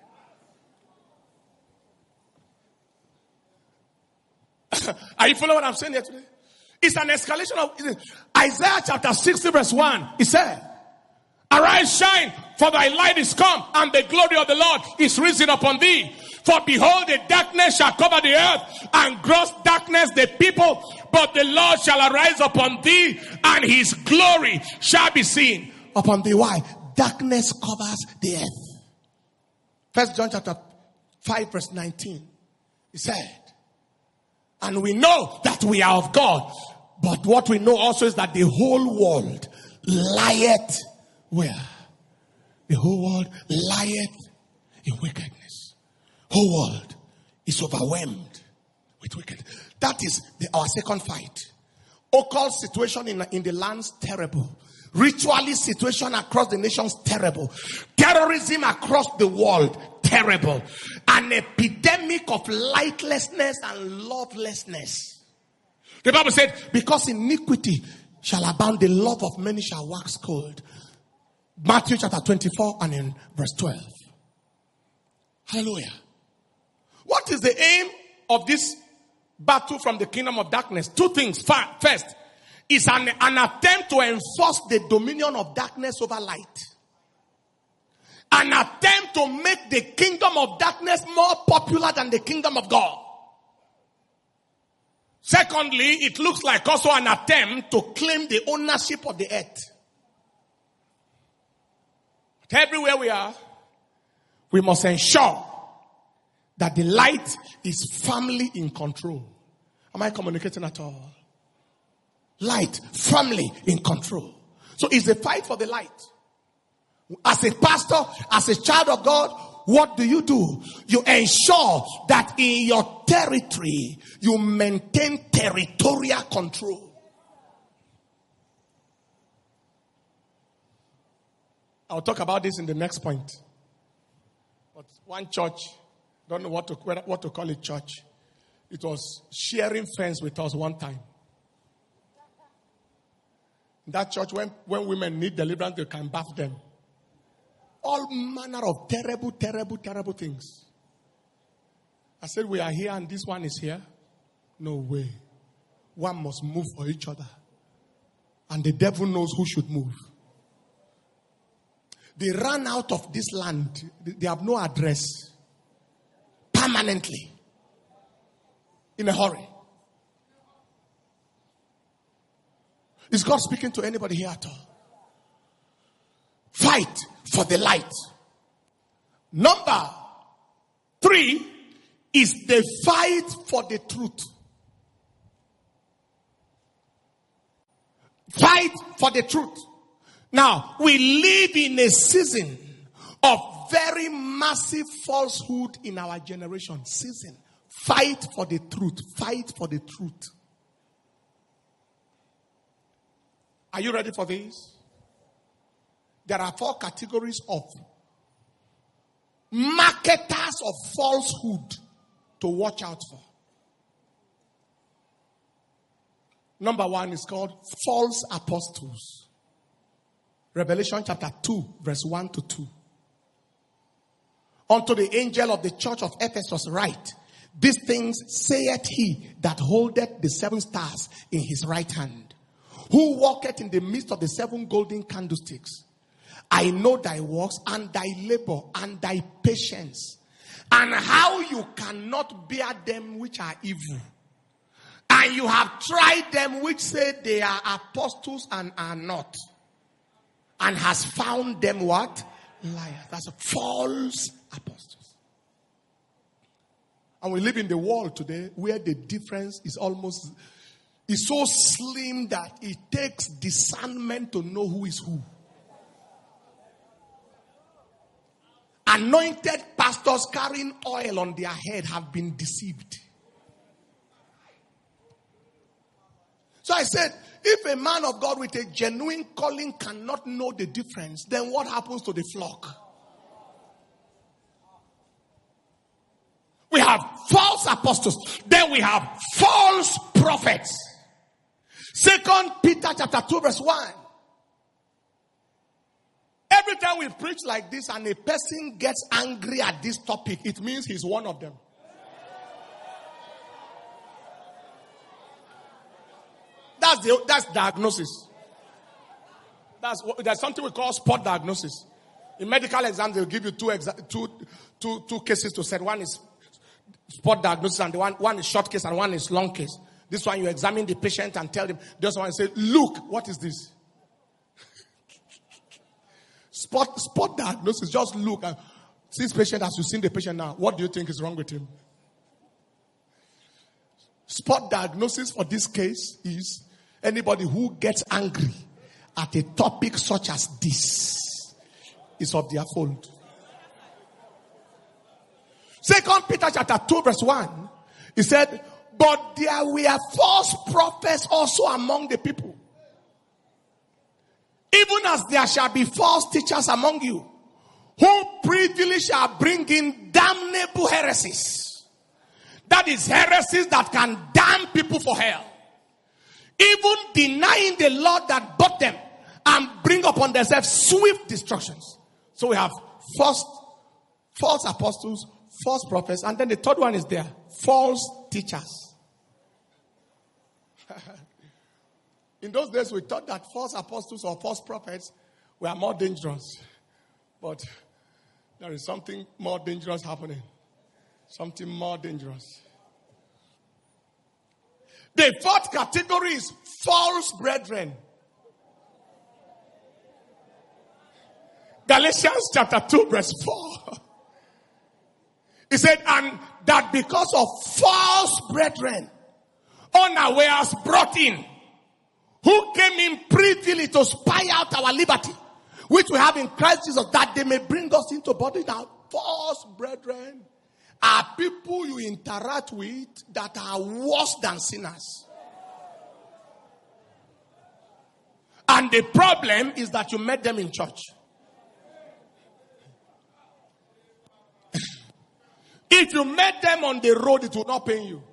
Are you following what I'm saying here today? It's an escalation of Isaiah chapter 60 verse 1. He said, arise, shine, for thy light is come, and the glory of the Lord is risen upon thee. For behold, the darkness shall cover the earth, and gross darkness the people. But the Lord shall arise upon thee, and his glory shall be seen upon thee. Why? Darkness covers the earth. 1 John chapter 5 verse 19. He said, And we know that we are of God. But what we know also is that the whole world lieth where? The whole world lieth in wickedness. Whole world is overwhelmed with wickedness. That is our second fight. Occult situation in the lands, terrible. Ritualist situation across the nations, terrible. Terrorism across the world, terrible. An epidemic of lightlessness and lovelessness. The Bible said, because iniquity shall abound, the love of many shall wax cold. Matthew chapter 24 and in verse 12. Hallelujah. What is the aim of this battle from the kingdom of darkness? Two things. First, it's an attempt to enforce the dominion of darkness over light. An attempt to make the kingdom of darkness more popular than the kingdom of God. Secondly, it looks like also an attempt to claim the ownership of the earth. But everywhere we are, we must ensure that the light is firmly in control. Am I communicating at all? Light firmly in control. So it's a fight for the light. As a pastor, as a child of God, what do? You ensure that in your territory, you maintain territorial control. I'll talk about this in the next point. But one church, don't know what to call it church. It was sharing fence with us one time. In that church, when women need deliverance, they can bath them. All manner of terrible, terrible, terrible things. I said, we are here and this one is here. No way. One must move for each other. And the devil knows who should move. They ran out of this land. They have no address. Permanently. In a hurry. Is God speaking to anybody here at all? Fight for the light. Number 3 is the fight for the truth. Fight for the truth. Now, we live in a season of very massive falsehood in our generation. Season. Fight for the truth. Fight for the truth. Are you ready for this? There are 4 categories of marketers of falsehood to watch out for. Number 1 is called false apostles. Revelation chapter 2, verse 1 to 2. Unto the angel of the church of Ephesus write, these things saith he that holdeth the 7 stars in his right hand, who walketh in the midst of the 7 golden candlesticks. I know thy works and thy labor and thy patience, and how you cannot bear them which are evil. And you have tried them which say they are apostles and are not, and has found them what? Liars. That's a false apostles. And we live in the world today where the difference is so slim that it takes discernment to know who is who. Anointed pastors carrying oil on their head have been deceived. So I said, if a man of God with a genuine calling cannot know the difference, then what happens to the flock? We have false apostles. Then we have false prophets. 2 Peter chapter 2 verse 1. Every time we preach like this and a person gets angry at this topic, it means he's one of them. That's diagnosis. There's something we call spot diagnosis. In medical exams, they'll give you two cases to say. One is spot diagnosis and one is short case and one is long case. This one you examine the patient and tell them. This one say, look, what is this? Spot diagnosis, just look and see this patient as you've seen the patient now. What do you think is wrong with him? spot diagnosis for this case is anybody who gets angry at a topic such as this is of their fold. 2 Peter chapter 2 verse 1, he said, but there were false prophets also among the people, even as there shall be false teachers among you, who privily shall bring in damnable heresies. That is heresies that can damn people for hell, even denying the Lord that bought them, and bring upon themselves swift destructions. So we have false apostles, false prophets, and then the third one is there, false teachers. In those days, we thought that false apostles or false prophets were more dangerous. But there is something more dangerous happening. Something more dangerous. The fourth category is false brethren. Galatians chapter 2 verse 4. He said, and that because of false brethren, unawares brought in, who came in privily to spy out our liberty, which we have in Christ Jesus, that they may bring us into bondage. Now, false brethren are people you interact with that are worse than sinners. And the problem is that you met them in church. If you met them on the road, it would not pain you.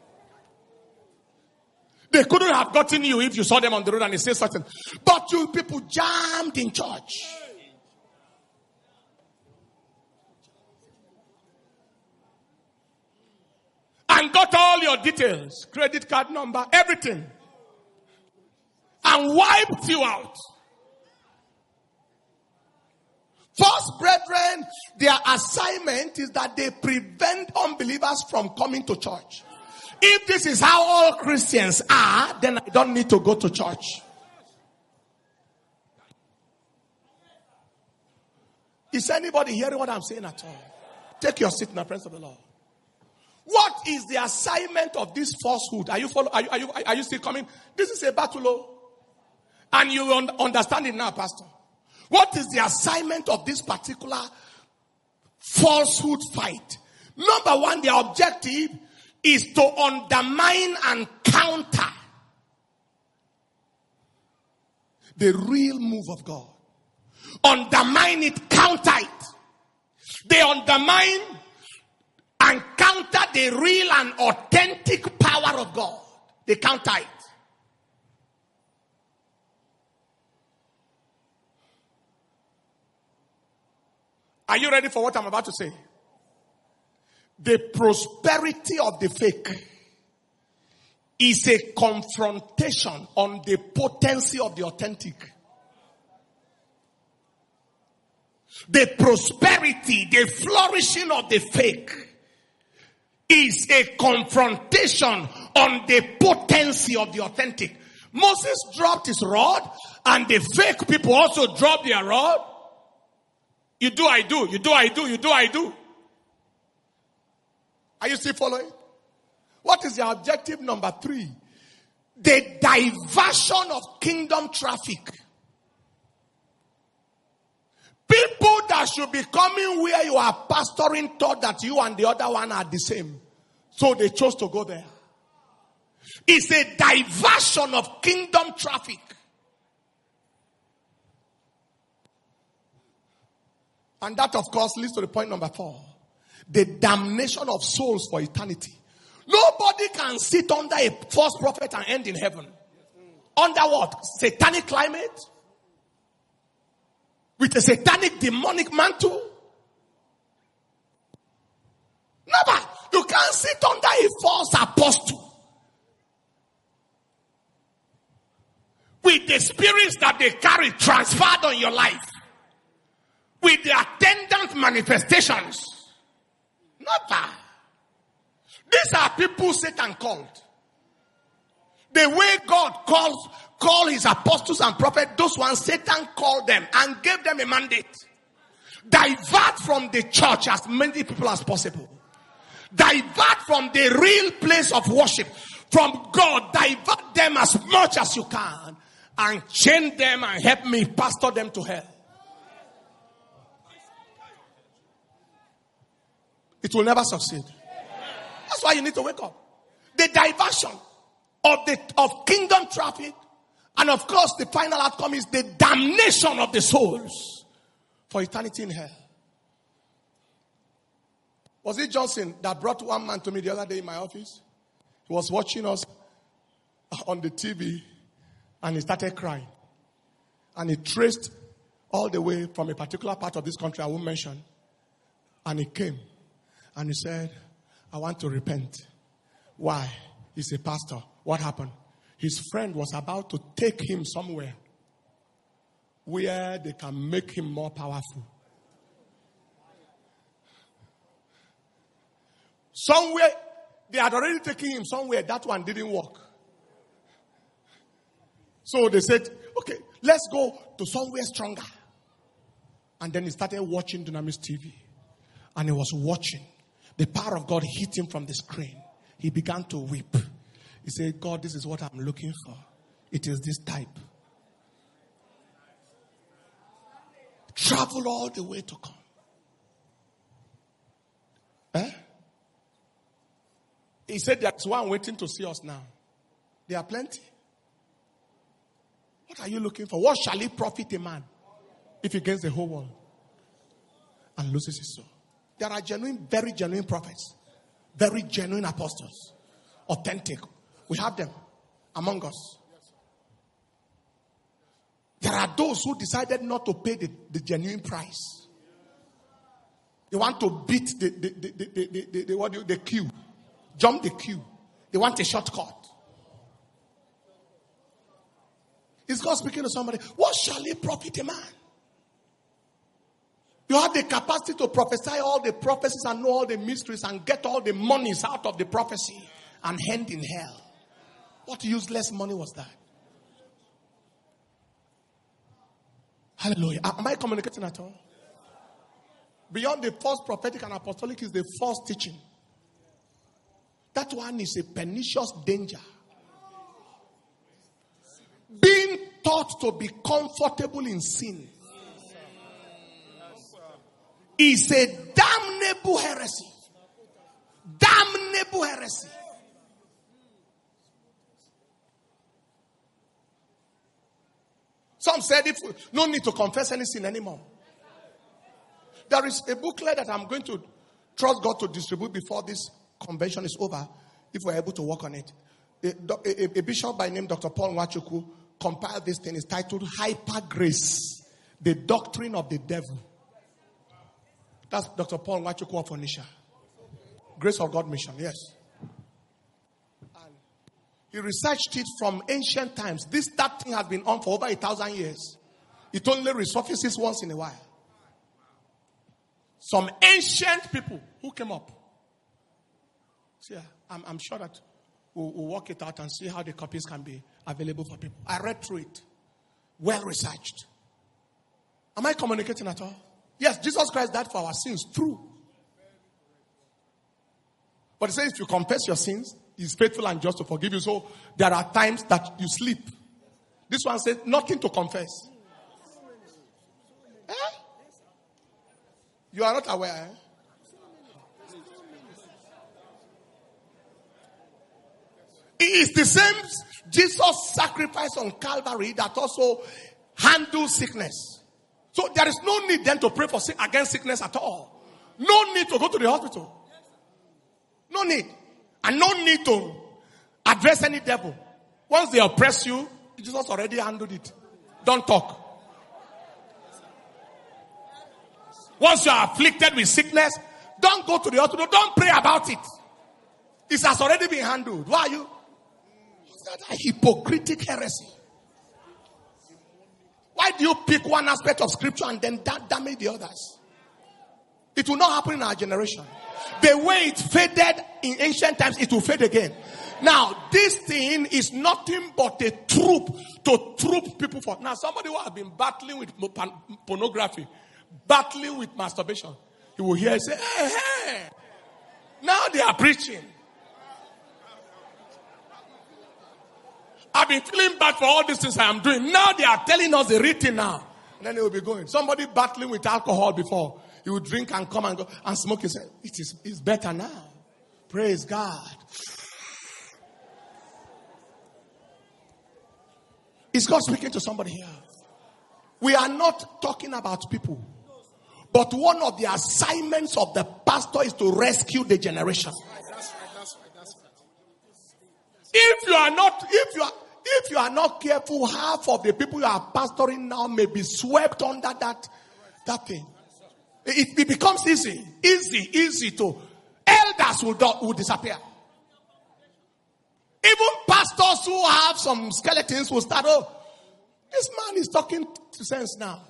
They couldn't have gotten you if you saw them on the road and they say something. But you people jammed in church. And got all your details, credit card number, everything. And wiped you out. False brethren, their assignment is that they prevent unbelievers from coming to church. If this is how all Christians are, then I don't need to go to church. Is anybody hearing what I'm saying at all? Take your seat now, friends of the Lord. What is the assignment of this falsehood? Are you still coming? This is a battle, and you understand it now, Pastor. What is the assignment of this particular falsehood fight? Number one, the objective is to undermine and counter the real move of God. Undermine it, counter it. They undermine and counter the real and authentic power of God. They counter it. Are you ready for what I'm about to say? The prosperity of the fake is a confrontation on the potency of the authentic. The prosperity, the flourishing of the fake is a confrontation on the potency of the authentic. Moses dropped his rod, and the fake people also dropped their rod. You do, I do. You do, I do. You do, I do. Are you still following? What is the objective number 3? The diversion of kingdom traffic. People that should be coming where you are pastoring thought that you and the other one are the same. So they chose to go there. It's a diversion of kingdom traffic. And that, of course, leads to the point number 4. The damnation of souls for eternity. Nobody can sit under a false prophet and end in heaven. Under what? Satanic climate? With a satanic demonic mantle? Never. You can't sit under a false apostle. With the spirits that they carry transferred on your life. With the attendant manifestations. Never. These are people Satan called. The way God call his apostles and prophets, those ones Satan called them and gave them a mandate. Divert from the church as many people as possible. Divert from the real place of worship, from God. Divert them as much as you can and chain them and help me pastor them to hell. It will never succeed. That's why you need to wake up. The diversion of kingdom traffic, and of course the final outcome is the damnation of the souls for eternity in hell. Was it Johnson that brought one man to me the other day in my office? He was watching us on the TV and he started crying. And he traced all the way from a particular part of this country I won't mention. And he came and he said, I want to repent. Why? He's a pastor. What happened? His friend was about to take him somewhere where they can make him more powerful. Somewhere, they had already taken him somewhere. That one didn't work. So they said, okay, let's go to somewhere stronger. And then he started watching Dunamis TV. And he was watching. The power of God hit him from the screen. He began to weep. He said, God, this is what I'm looking for. It is this type. Travel all the way to come. He said there's one waiting to see us now. There are plenty. What are you looking for? What shall it profit a man if he gains the whole world and loses his soul? There are genuine, very genuine prophets. Very genuine apostles. Authentic. We have them among us. There are those who decided not to pay the genuine price. They want to beat the queue. Jump the queue. They want a shortcut. Is God speaking to somebody? What shall it profit a man? You have the capacity to prophesy all the prophecies and know all the mysteries and get all the monies out of the prophecy and end in hell. What useless money was that? Hallelujah. Am I communicating at all? Beyond the false prophetic and apostolic is the false teaching. That one is a pernicious danger. Being taught to be comfortable in sin is a damnable heresy. Damnable heresy. Some said no need to confess any sin anymore. There is a booklet that I'm going to trust God to distribute before this convention is over, if we're able to work on it. A bishop by name Dr. Paul Nwachukwu compiled this thing. It's titled Hyper Grace, the Doctrine of the Devil. That's Dr. Paul Nwachukwu of Onisha. Grace of God Mission, yes. And he researched it from ancient times. That thing has been on for over 1,000 years. It only resurfaces once in a while. Some ancient people who came up. So yeah, I'm sure that we'll work it out and see how the copies can be available for people. I read through it. Well researched. Am I communicating at all? Yes, Jesus Christ died for our sins. True. But he says if you confess your sins, he's faithful and just to forgive you. So there are times that you sleep. This one says nothing to confess. You are not aware. It is the same Jesus' sacrifice on Calvary that also handles sickness. So there is no need then to pray for against sickness at all. No need to go to the hospital. No need. And no need to address any devil. Once they oppress you, Jesus already handled it. Don't talk. Once you are afflicted with sickness, don't go to the hospital. Don't pray about it. It has already been handled. Why are you? Is that a hypocritical heresy? Why do you pick one aspect of scripture and then damage the others? It will not happen in our generation. The way it faded in ancient times, it will fade again. Now, this thing is nothing but a troop to troop people for. Now, somebody who has been battling with pornography, battling with masturbation, he will hear and say, hey, Now they are preaching. I've been feeling bad for all these things I am doing. Now they are telling us the real thing now. And then they will be going. Somebody battling with alcohol before. He would drink and come and go and smoke. He said, it's better now. Praise God. Is God speaking to somebody here? We are not talking about people. But one of the assignments of the pastor is to rescue the generation. That's right. If you are not careful, half of the people you are pastoring now may be swept under that thing. It becomes easy to. Elders will disappear. Even pastors who have some skeletons will start, this man is talking to sense now.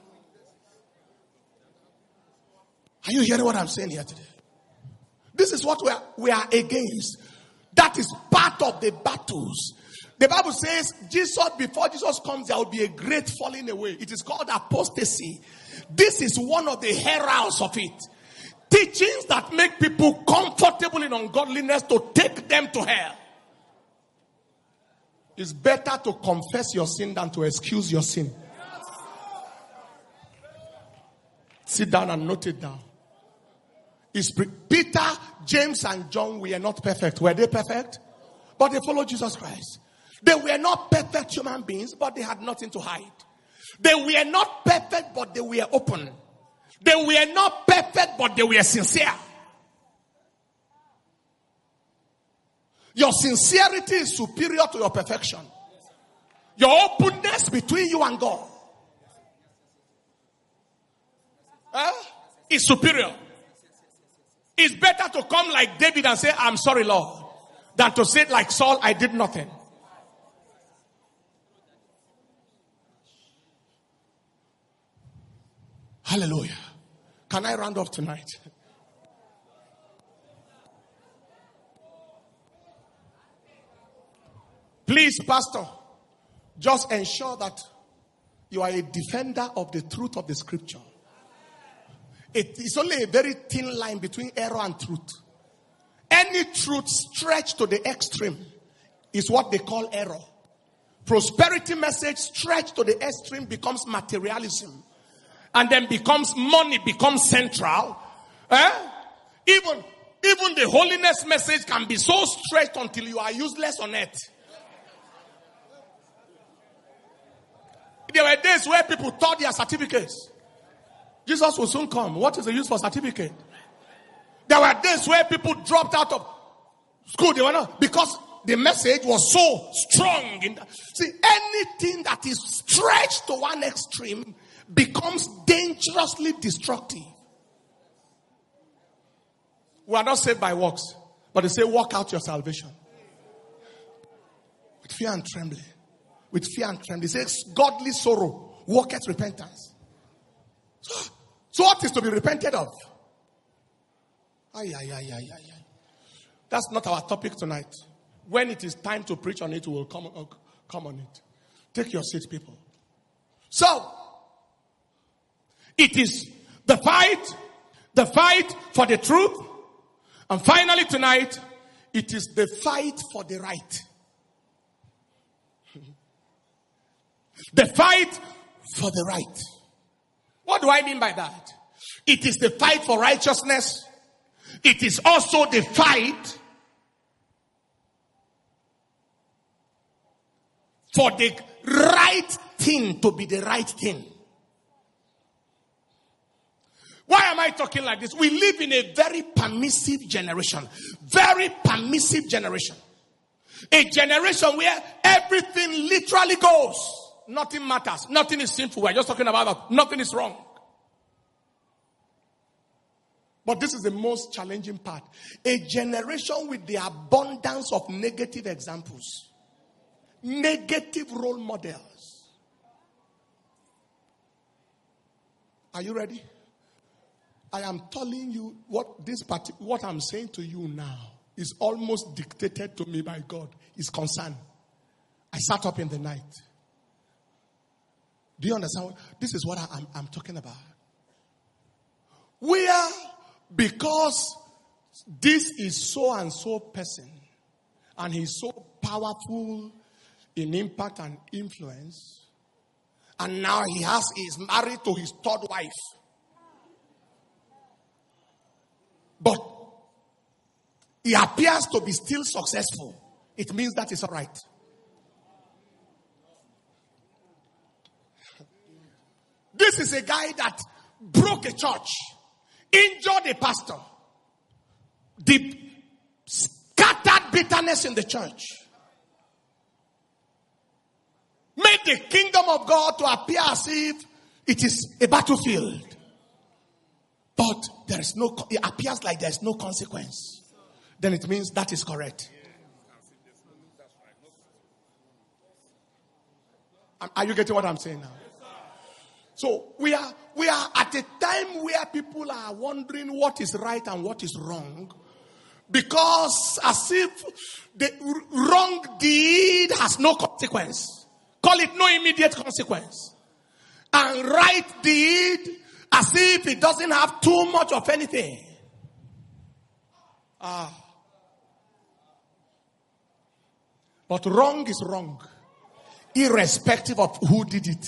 Are you hearing what I'm saying here today? This is what we are against. That is part of the battles. The Bible says, before Jesus comes, there will be a great falling away. It is called apostasy. This is one of the heralds of it. Teachings that make people comfortable in ungodliness to take them to hell. It's better to confess your sin than to excuse your sin. Sit down and note it down. Peter, James, and John were not perfect. Were they perfect? But they followed Jesus Christ. They were not perfect human beings, but they had nothing to hide. They were not perfect, but they were open. They were not perfect, but they were sincere. Your sincerity is superior to your perfection. Your openness between you and God is superior. It's better to come like David and say, I'm sorry, Lord, than to say like Saul, I did nothing. Hallelujah. Can I round off tonight? Please, Pastor, just ensure that you are a defender of the truth of the scripture. It is only a very thin line between error and truth. Any truth stretched to the extreme is what they call error. Prosperity message stretched to the extreme becomes materialism. And then money becomes central. Even the holiness message can be so stretched until you are useless on earth. There were days where people taught their certificates. Jesus will soon come. What is the use for certificate? There were days where people dropped out of school. They were not, because the message was so strong. See, anything that is stretched to one extreme becomes dangerously destructive. We are not saved by works, but they say, work out your salvation with fear and trembling. With fear and trembling. It says, godly sorrow worketh repentance. So what is to be repented of? That's not our topic tonight. When it is time to preach on it, we will come on it. Take your seat, people. So, it is the fight for the truth. And finally tonight, it is the fight for the right. The fight for the right. What do I mean by that? It is the fight for righteousness. It is also the fight for the right thing to be the right thing. Why am I talking like this? We live in a very permissive generation. Very permissive generation. A generation where everything literally goes. Nothing matters. Nothing is sinful. We're just talking about that. Nothing is wrong. But this is the most challenging part. A generation with the abundance of negative examples. Negative role models. Are you ready? I am telling you what I'm saying to you now is almost dictated to me by God. His concern. I sat up in the night. Do you understand? This is what I'm talking about. Where, because this is so and so person, and he's so powerful in impact and influence, and now he's married to his third wife. But he appears to be still successful. It means that is all right. This is a guy that broke a church, injured a pastor, scattered bitterness in the church, made the kingdom of God to appear as if it is a battlefield. But it appears like there is no consequence. Then it means that is correct. Are you getting what I'm saying now? So we are at a time where people are wondering what is right and what is wrong, because as if the wrong deed has no consequence. Call it no immediate consequence. And right deed as if it doesn't have too much of anything. But wrong is wrong, irrespective of who did it.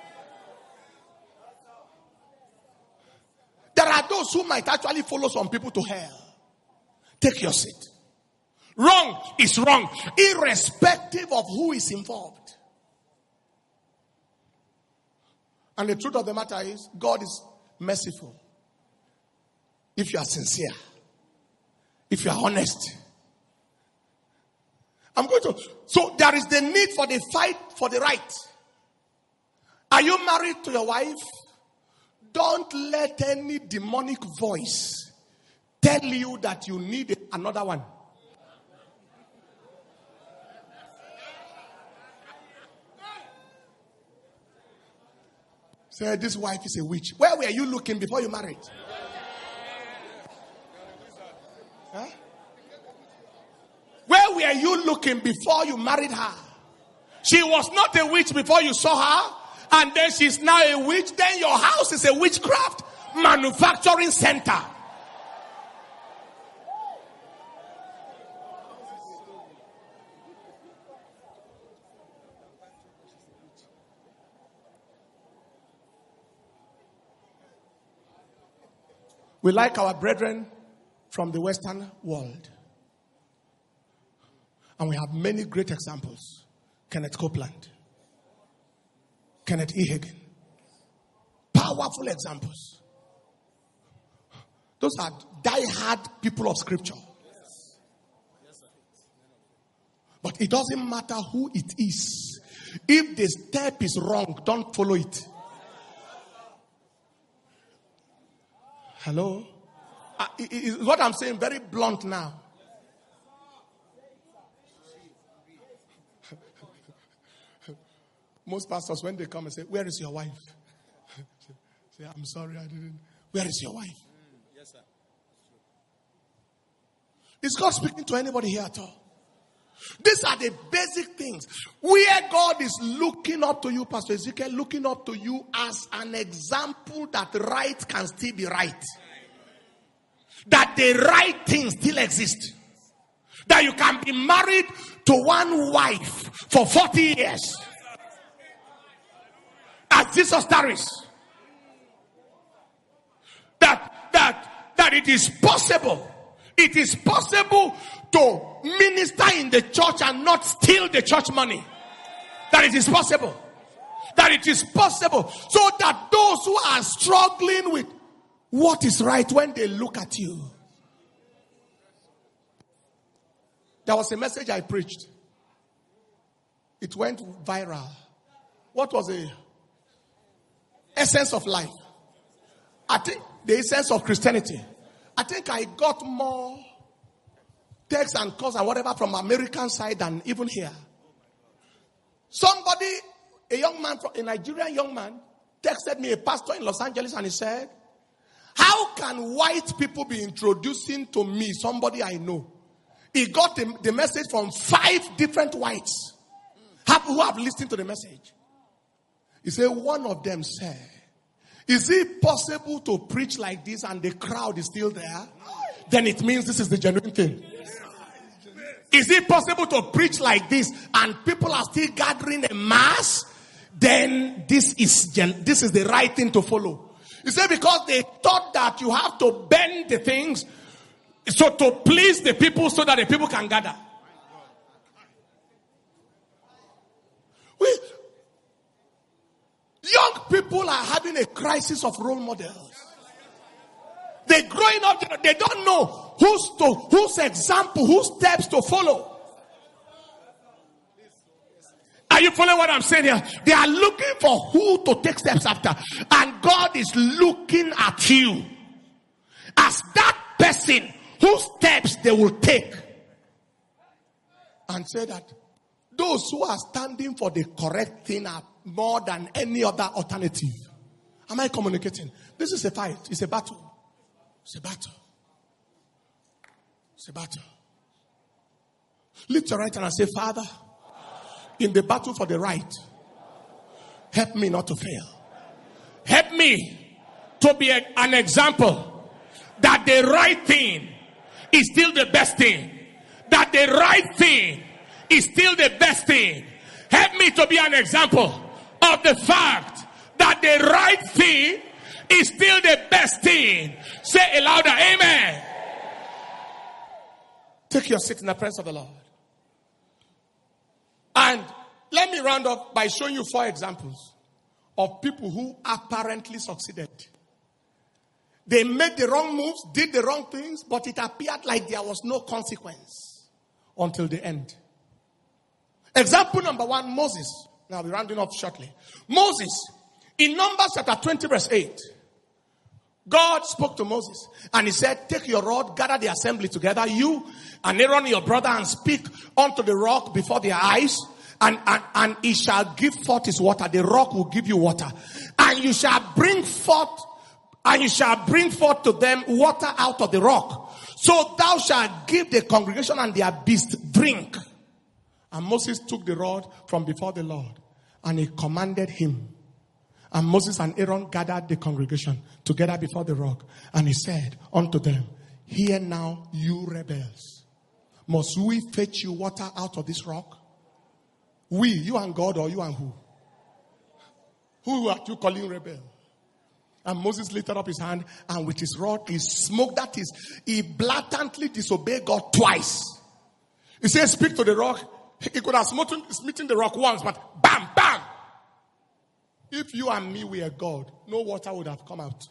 There are those who might actually follow some people to hell. Take your seat. Wrong is wrong, irrespective of who is involved. And the truth of the matter is, God is merciful. If you are sincere, if you are honest. So there is the need for the fight for the right. Are you married to your wife? Don't let any demonic voice tell you that you need another one. Say, this wife is a witch. Where were you looking before you married? Huh? Where were you looking before you married her? She was not a witch before you saw her, and then she's now a witch. Then your house is a witchcraft manufacturing center. We like our brethren from the Western world. And we have many great examples. Kenneth Copeland, Kenneth E. Hagin. Powerful examples. Those are die-hard people of scripture. But it doesn't matter who it is. If the step is wrong, don't follow it. Hello? What I'm saying very blunt now. Most pastors, when they come and say, where is your wife? Say, I'm sorry, I didn't. Where is your wife? Yes, sir. Is God speaking to anybody here at all? These are the basic things. Where God is looking up to you, Pastor Ezekiel, looking up to you as an example that right can still be right. That the right thing still exists. That you can be married to one wife for 40 years. As Jesus tarries. That it is possible. It is possible to minister in the church and not steal the church money. That it is possible. That it is possible. So that those who are struggling with what is right, when they look at you. There was a message I preached. It went viral. What was the essence of life? I think the essence of Christianity. I think I got more texts and calls and whatever from American side than even here. Somebody, a young man, a Nigerian young man, texted me, a pastor in Los Angeles, and he said, how can white people be introducing to me somebody I know? He got the message from 5 different whites who have listened to the message. He said, one of them said, is it possible to preach like this and the crowd is still there? then it means this is the genuine thing. Is it possible to preach like this and people are still gathering en masse? Then this is the right thing to follow. You say because they thought that you have to bend the things so to please the people so that the people can gather. Young people are having a crisis of role models. They're growing up, they don't know whose example, whose steps to follow. Are you following what I'm saying here? They are looking for who to take steps after. And God is looking at you as that person whose steps they will take. And say that those who are standing for the correct thing are more than any other alternative. Am I communicating? This is a fight. It's a battle. It's a battle. It's a battle. Lift your right hand and say, Father, in the battle for the right, help me not to fail. Help me to be an example that the right thing is still the best thing. That the right thing is still the best thing. Help me to be an example of the fact that the right thing is still the best thing. Say it louder, amen. Take your seat in the presence of the Lord. And let me round up by showing you 4 examples of people who apparently succeeded. They made the wrong moves, did the wrong things, but it appeared like there was no consequence until the end. Example number 1, Moses. Now I'll be rounding up shortly. Moses, in Numbers chapter 20 verse 8, God spoke to Moses and he said, take your rod, gather the assembly together, you and Aaron your brother, and speak unto the rock before their eyes, and he shall give forth his water. The rock will give you water. And you shall bring forth to them water out of the rock. So thou shalt give the congregation and their beast drink. And Moses took the rod from before the Lord and he commanded him. And Moses and Aaron gathered the congregation together before the rock. And he said unto them, hear now, you rebels. Must we fetch you water out of this rock? We, you and God, or you and who? Who are you calling rebel? And Moses lifted up his hand and with his rod he smote. That is, he blatantly disobeyed God twice. He said, speak to the rock. He could have smitten the rock once, but bam, bam. If you and me were God, no water would have come out.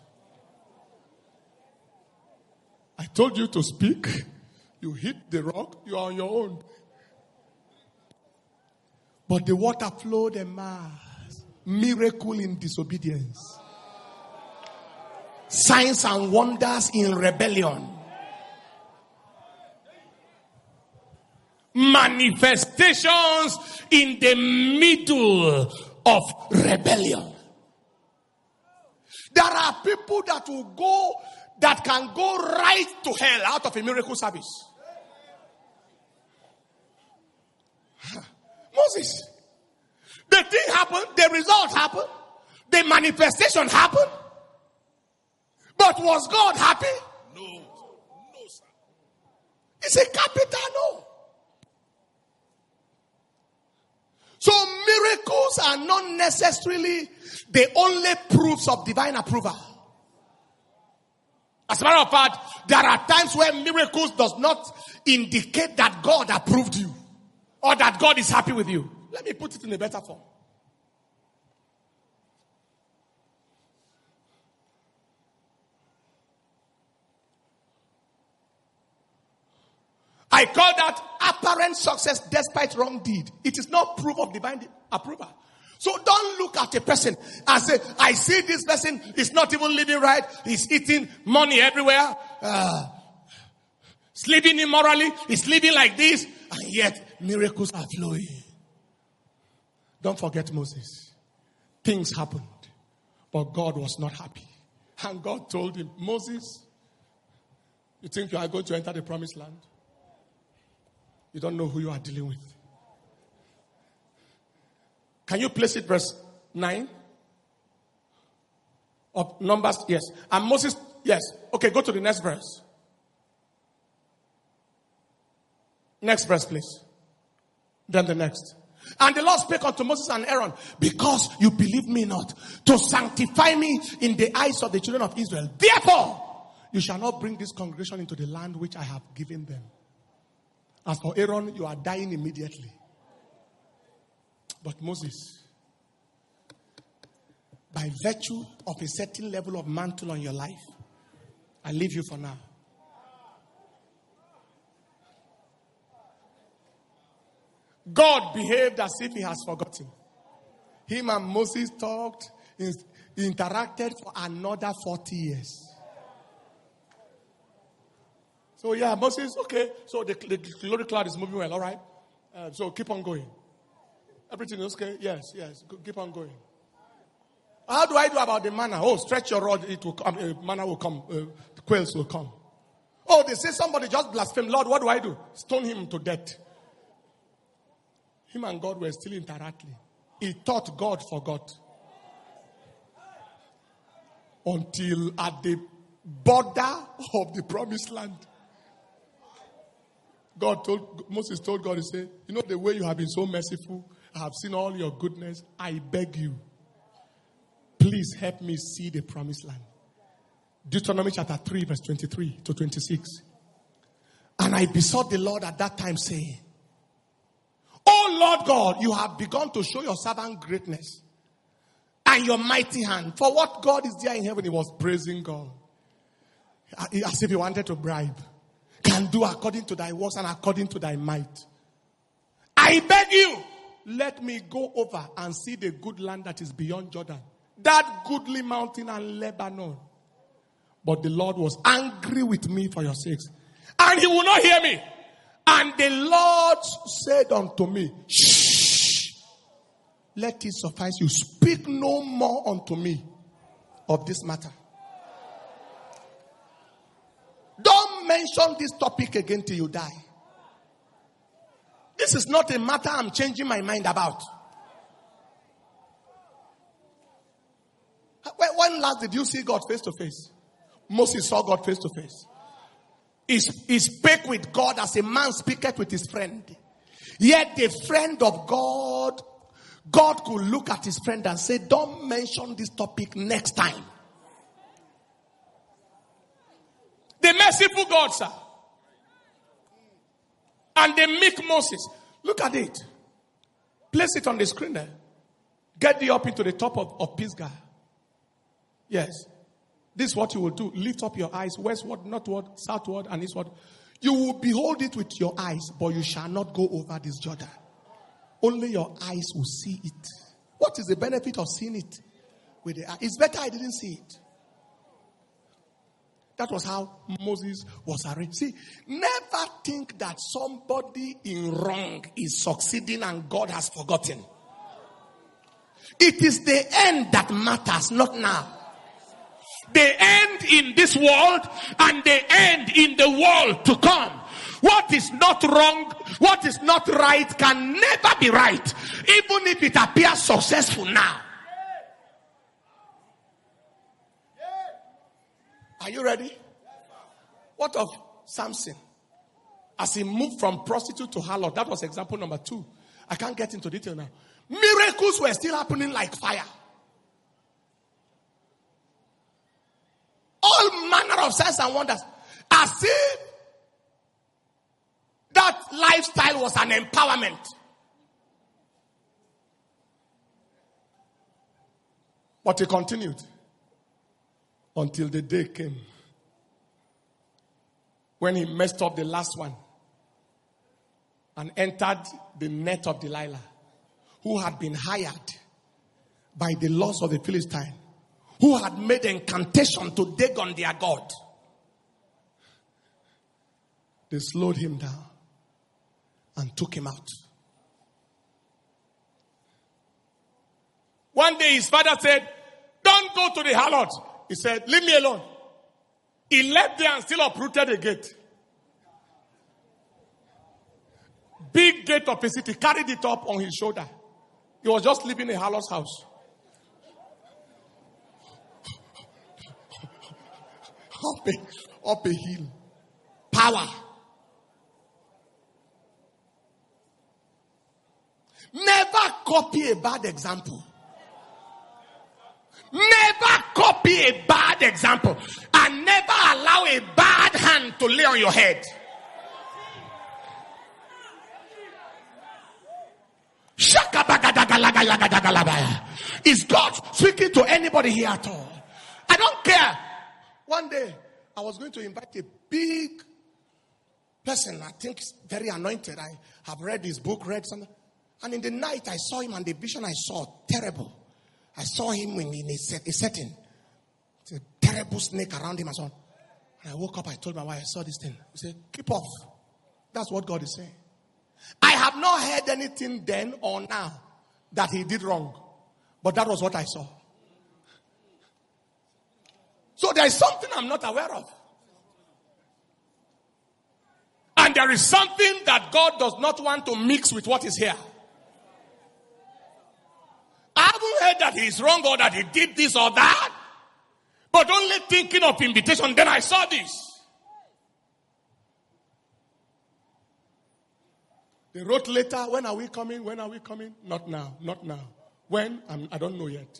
I told you to speak. You hit the rock, you are on your own. But the water flowed en masse. Miracle in disobedience. Signs and wonders in rebellion. Manifestations in the middle of rebellion. There are people that can go right to hell out of a miracle service. Moses. The thing happened, the result happened, the manifestation happened. But was God happy? No. No, sir. It's a capital no. So miracles are not necessarily the only proofs of divine approval. As a matter of fact, there are times where miracles does not indicate that God approved you or that God is happy with you. Let me put it in a better form. I call that apparent success despite wrong deed. It is not proof of divine approval. So don't look at a person and say, I see this person is not even living right. He's eating money everywhere. He's living immorally. He's living like this. And yet miracles are flowing. Don't forget Moses. Things happened. But God was not happy. And God told him, Moses, you think you are going to enter the promised land? You don't know who you are dealing with. Can you place it verse 9? Of Numbers, yes. And Moses, yes. Okay, go to the next verse. Next verse, please. Then the next. And the Lord spake unto Moses and Aaron, because you believe me not, to sanctify me in the eyes of the children of Israel. Therefore, you shall not bring this congregation into the land which I have given them. As for Aaron, you are dying immediately. But Moses, by virtue of a certain level of mantle on your life, I leave you for now. God behaved as if he has forgotten. Him and Moses talked, interacted for another 40 years. So yeah, Moses, okay. So the glory cloud is moving well, all right? So keep on going. Everything is okay? Yes. Keep on going. How do I do about the manna? Oh, stretch your rod, it will come. Manna will come. The quails will come. Oh, they say somebody just blasphemed. Lord, what do I do? Stone him to death. Him and God were still interacting. He thought God forgot. Until at the border of the promised land, Moses told God, he said, you know the way you have been so merciful, I have seen all your goodness. I beg you, please help me see the promised land. Deuteronomy chapter 3 verse 23 to 26. And I besought the Lord at that time saying, oh Lord God, you have begun to show your servant greatness and your mighty hand. For what God is there in heaven? He was praising God. As if he wanted to bribe. Can do according to thy works and according to thy might. I beg you, let me go over and see the good land that is beyond Jordan. That goodly mountain and Lebanon. But the Lord was angry with me for your sakes. And he will not hear me. And the Lord said unto me, shh, let it suffice you. Speak no more unto me of this matter. Don't mention this topic again till you die. This is not a matter I'm changing my mind about. When last did you see God face to face? Moses saw God face to face. He spake with God as a man speaketh with his friend. Yet the friend of God could look at his friend and say, don't mention this topic next time. The merciful God, sir. And the meek Moses. Look at it. Place it on the screen there. Get thee up into the top of Pisgah. Yes. This is what you will do. Lift up your eyes westward, northward, southward, and eastward. You will behold it with your eyes, but you shall not go over this Jordan. Only your eyes will see it. What is the benefit of seeing it with the eye? It's better I didn't see it. That was how Moses was arranged. See, never think that somebody in wrong is succeeding and God has forgotten. It is the end that matters, not now. The end in this world and the end in the world to come. What is not wrong, what is not right can never be right, even if it appears successful now. Are you ready? What of Samson? As he moved from prostitute to harlot, that was example number 2. I can't get into detail now. Miracles were still happening like fire. All manner of signs and wonders. As if that lifestyle was an empowerment. But he continued until the day came when he messed up the last one and entered the net of Delilah, who had been hired by the laws of the Philistine, who had made incantation to dig on their God. They slowed him down and took him out. One day his father said, don't go to the harlot. He said, leave me alone. He left there and still uprooted a gate. Big gate of a city, carried it up on his shoulder. He was just leaving a harlot's house. Up a hill. Power. Never copy a bad example. Never copy a bad example. And never allow a bad hand to lay on your head. Is God speaking to anybody here at all? I don't care. One day, I was going to invite a big person, I think very anointed. I have read his book, read something. And in the night, I saw him, and the vision I saw, terrible. I saw him in a setting. It's a terrible snake around him and so on. And I woke up, I told my wife, I saw this thing. He said, keep off. That's what God is saying. I have not heard anything then or now that he did wrong. But that was what I saw. So there is something I'm not aware of. And there is something that God does not want to mix with what is here. I haven't heard that he is wrong or that he did this or that. But only thinking of invitation, then I saw this. They wrote later, when are we coming? When are we coming? Not now, not now. When? I don't know yet.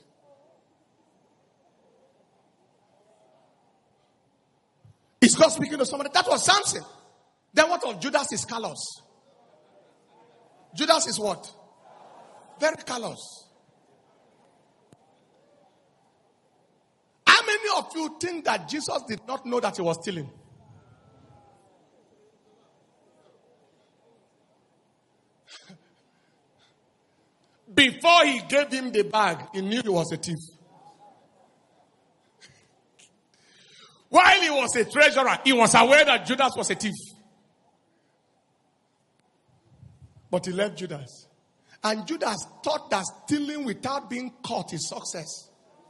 Is God speaking to somebody? That was Samson. Then what of Judas is callous? Judas is what? Very callous. How many of you think that Jesus did not know that he was stealing? Before he gave him the bag, he knew he was a thief. While he was a treasurer, he was aware that Judas was a thief. But he left Judas. And Judas thought that stealing without being caught is success.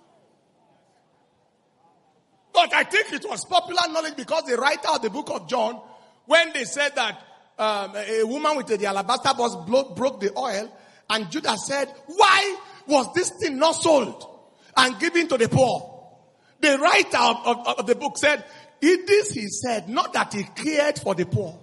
But I think it was popular knowledge because the writer of the book of John, when they said that a woman with the alabaster box broke the oil, and Judas said, why was this thing not sold and given to the poor? The writer of the book said, this he said, not that he cared for the poor.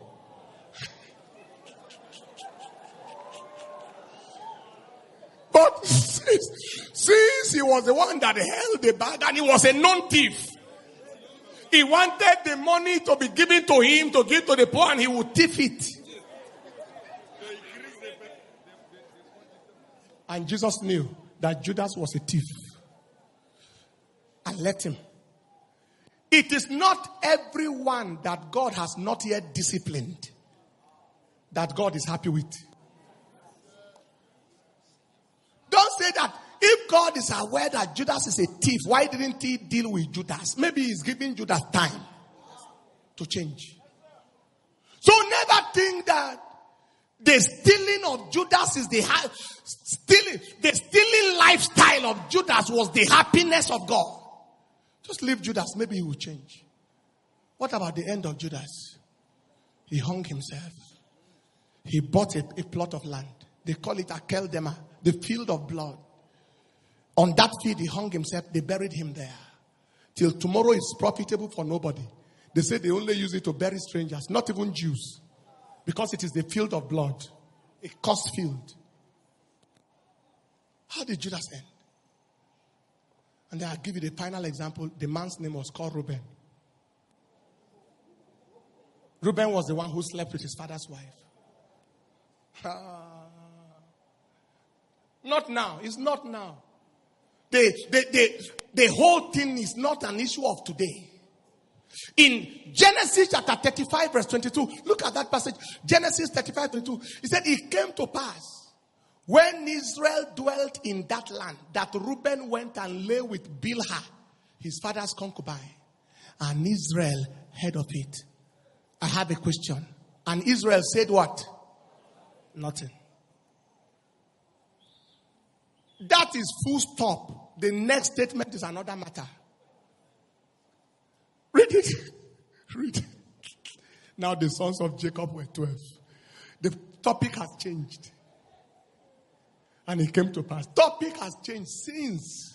But since he was the one that held the bag and he was a known thief, he wanted the money to be given to him to give to the poor, and he would thief it. And Jesus knew that Judas was a thief and let him. It is not everyone that God has not yet disciplined that God is happy with. Don't say that if God is aware that Judas is a thief, why didn't he deal with Judas? Maybe he's giving Judas time to change. So never think that the stealing of Judas is the stealing lifestyle of Judas was the happiness of God. Just leave Judas, maybe he will change. What about the end of Judas? He hung himself. He bought a plot of land. They call it Akeldama, the field of blood. On that field, he hung himself. They buried him there. Till tomorrow is profitable for nobody. They say they only use it to bury strangers, not even Jews. Because it is the field of blood. A cursed field. How did Judas end? And then I'll give you the final example. The man's name was called Reuben. Reuben was the one who slept with his father's wife. Not now. It's not now. The whole thing is not an issue of today. In Genesis chapter 35 verse 22, look at that passage. Genesis 35 22. He said, it came to pass when Israel dwelt in that land that Reuben went and lay with Bilhah, his father's concubine. And Israel heard of it. I have a question. And Israel said what? Nothing. That is full stop. The next statement is another matter. Read it. Read it. Now the sons of Jacob were 12. The topic has changed. And it came to pass. Topic has changed since.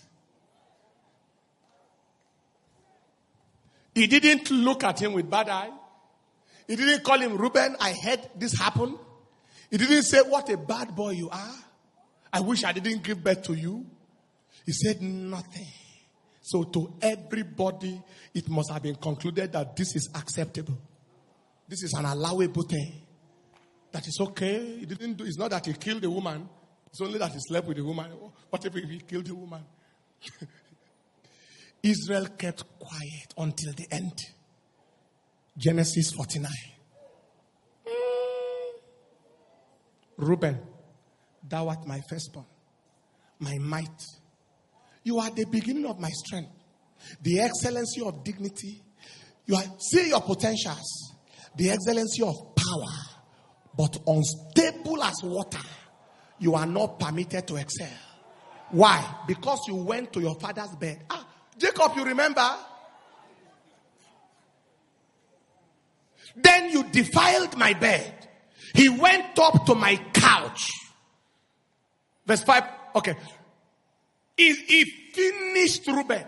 He didn't look at him with bad eye. He didn't call him Reuben. I heard this happen. He didn't say, what a bad boy you are. I wish I didn't give birth to you. He said nothing. So to everybody, it must have been concluded that this is acceptable. This is an allowable thing. That is okay. He didn't do. It's not that he killed the woman. It's only that he slept with the woman. What if he killed the woman? Israel kept quiet until the end. Genesis 49. Reuben, thou art my firstborn, my might. You are the beginning of my strength, the excellency of dignity. You are, see your potentials, the excellency of power, but unstable as water. You are not permitted to excel. Why? Because you went to your father's bed. Jacob, you remember? Then you defiled my bed. He went up to my couch. Verse 5. Okay. He finished Reuben.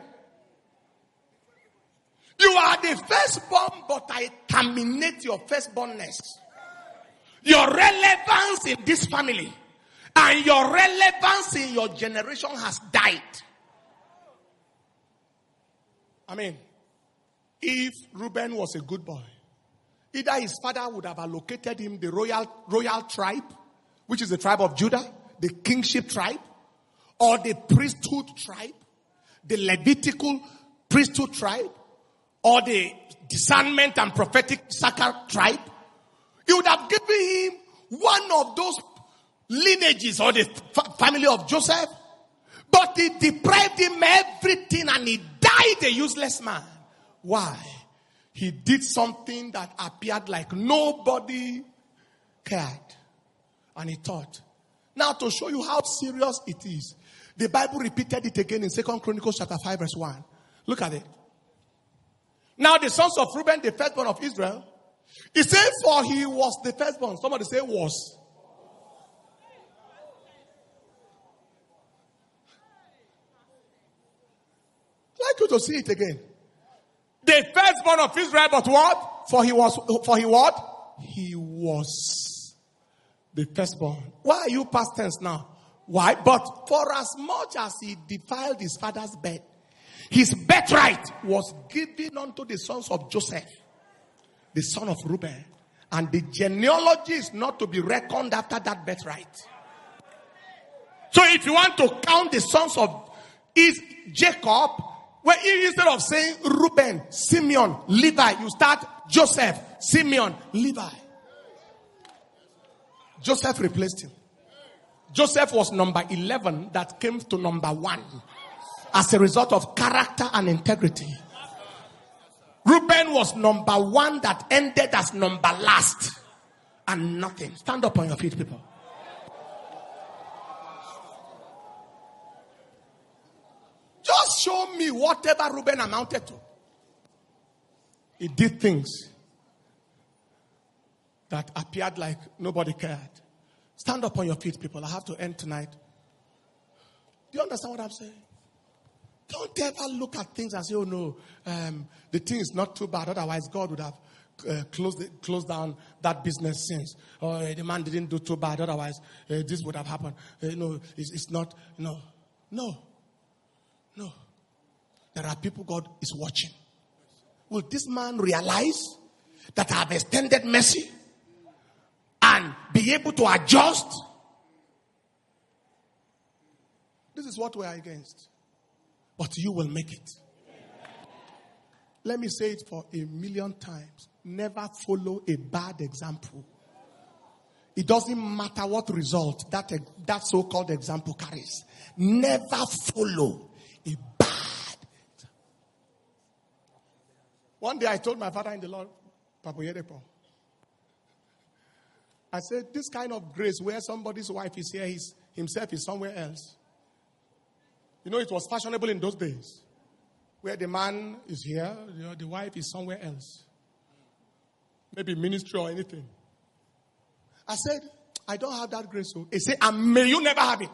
You are the firstborn, but I terminate your firstbornness. Your relevance in this family and your relevance in your generation has died. I mean, if Reuben was a good boy, either his father would have allocated him the royal tribe, which is the tribe of Judah, the kingship tribe, or the priesthood tribe, the Levitical priesthood tribe, or the discernment and prophetic Issachar tribe. He would have given him one of those lineages or the family of Joseph. But he deprived him everything and he died a useless man. Why? He did something that appeared like nobody cared. And he thought. Now to show you how serious it is, the Bible repeated it again in 2 Chronicles chapter 5 verse 1. Look at it. Now the sons of Reuben, the firstborn of Israel, he said for he was the firstborn. Somebody say was. I'd like you to see it again. The firstborn of Israel, but what? For he what? He was the firstborn. Why are you past tense now? Why? But for as much as he defiled his father's bed, his birthright was given unto the sons of Joseph, the son of Reuben. And the genealogy is not to be reckoned after that birthright. So if you want to count the sons of Jacob, well, instead of saying Reuben, Simeon, Levi, you start Joseph, Simeon, Levi. Joseph replaced him. Joseph was number 11 that came to number 1 as a result of character and integrity. Reuben was number 1 that ended as number last and nothing. Stand up on your feet, people. Just show me whatever Reuben amounted to. He did things that appeared like nobody cared. Stand up on your feet, people. I have to end tonight. Do you understand what I'm saying? Don't ever look at things and say, oh no, the thing is not too bad. Otherwise, God would have closed down that business since. Or the man didn't do too bad. Otherwise, this would have happened. No, it's not. No. There are people God is watching. Will this man realize that I have extended mercy and be able to adjust? This is what we are against. But you will make it. Let me say it for 1,000,000 times. Never follow a bad example. It doesn't matter what result that so-called example carries. Never follow a bad. One day I told my father in the Lord, Papa Yedepo, I said, this kind of grace where somebody's wife is here, himself is somewhere else. You know, it was fashionable in those days. Where the man is here, the wife is somewhere else. Maybe ministry or anything. I said, I don't have that grace. So he said, and may you never have it.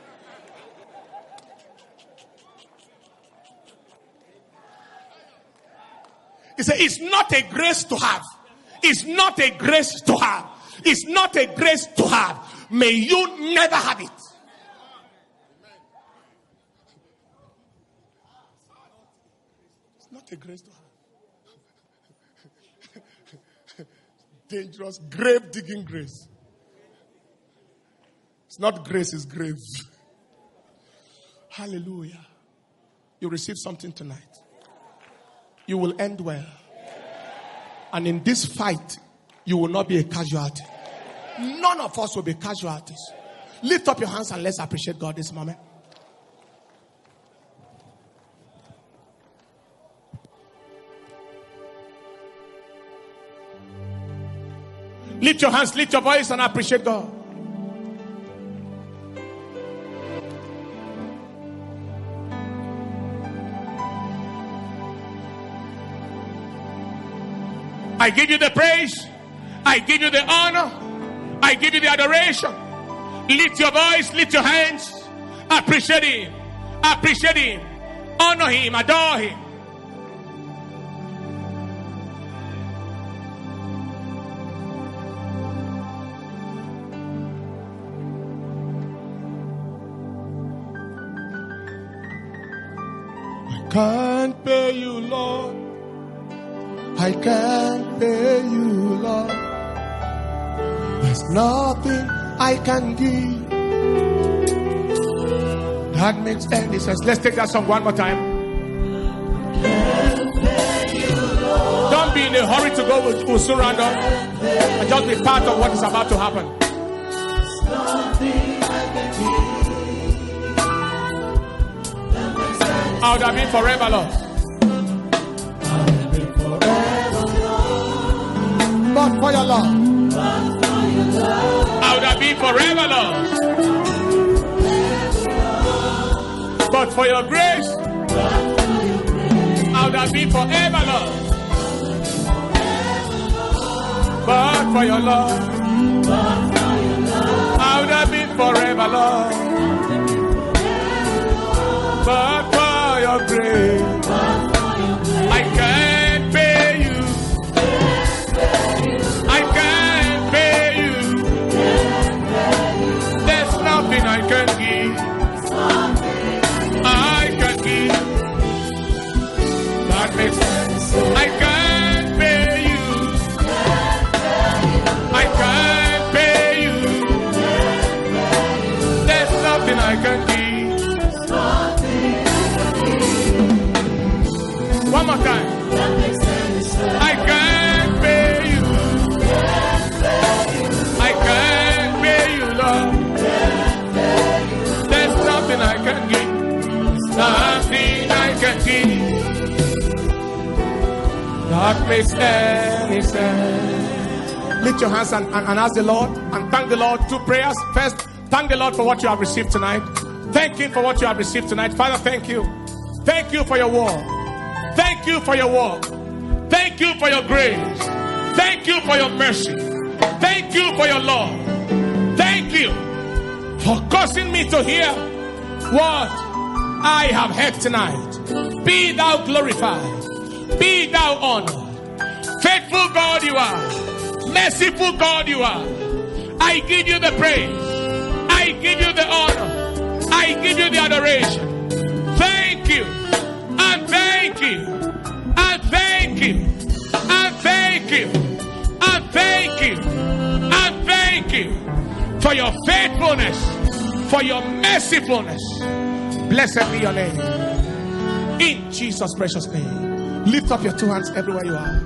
He said, it's not a grace to have. It's not a grace to have. It's not a grace to have. May you never have it. not a grace to have. Dangerous, grave digging grace. It's not grace, it's graves. Hallelujah. You receive something tonight. You will end well. And in this fight, you will not be a casualty. None of us will be casualties. Lift up your hands and let's appreciate God this moment. Lift your hands, lift your voice and appreciate God. I give you the praise. I give you the honor. I give you the adoration. Lift your voice, lift your hands. Appreciate Him. Appreciate Him. Honor Him, adore Him. I can't pay you, Lord. I can't pay you, Lord. There's nothing I can give that makes any sense. Let's take that song one more time. Can't pay you, Lord. Don't be in a hurry to go with surrender and just be part of what is about to happen. There's nothing I can give that makes any sense. I would have been forever lost. But for your love, I would have been forever lost. But for your grace, I would have been forever lost. But for your love, I would have been forever lost. But for your grace, I can't pay you. I can give. I can give. That makes sense. I can't pay you. I can't pay you. There's nothing I can give. One more time. I can't pay you. I can't pay you, Lord. I can give, nothing I can give that makes any sense. Lift your hands and ask the Lord and thank the Lord. 2 prayers. First, thank the Lord for what you have received tonight. Thank Him for what you have received tonight. Father, thank you. Thank you for your word. Thank you for your word. Thank you for your grace. Thank you for your mercy. Thank you for your love. Thank you for causing me to hear what I have heard tonight. Be thou glorified. Be thou honored. Faithful God you are. Merciful God you are. I give you the praise. I give you the honor. I give you the adoration. Thank you. And thank you. And thank you. And thank you. And thank you. And thank you for your faithfulness. For your mercifulness. Blessed be your name. In Jesus' precious name. Lift up your 2 hands everywhere you are.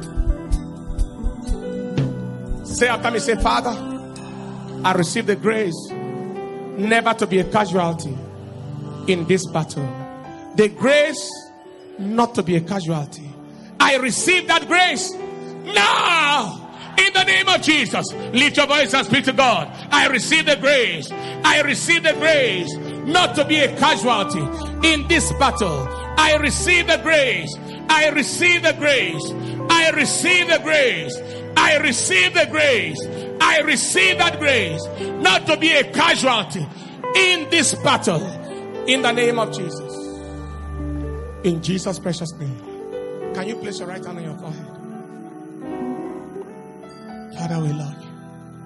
Say after me, say, Father, I receive the grace never to be a casualty in this battle. The grace not to be a casualty. I receive that grace now. In the name of Jesus, lift your voice and speak to God. I receive the grace. I receive the grace not to be a casualty in this battle. I receive the grace. I receive the grace. I receive the grace. I receive the grace. I receive that grace not to be a casualty in this battle. In the name of Jesus. In Jesus' precious name. Can you place your right hand on your forehead? Father, we love you.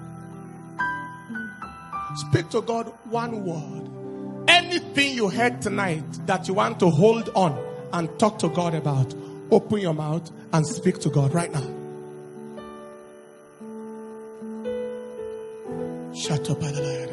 Speak to God one word. Anything you heard tonight that you want to hold on and talk to God about, Open your mouth and speak to God right now. Shut up, Adonai.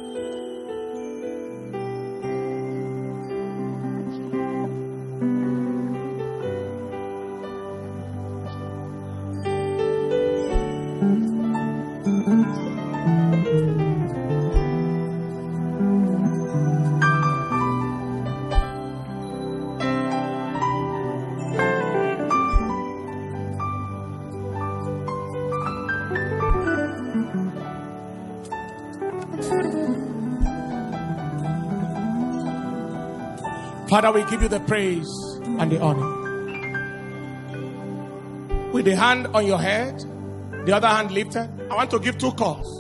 Father, we give you the praise and the honor. With the hand on your head, the other hand lifted, I want to give 2 calls.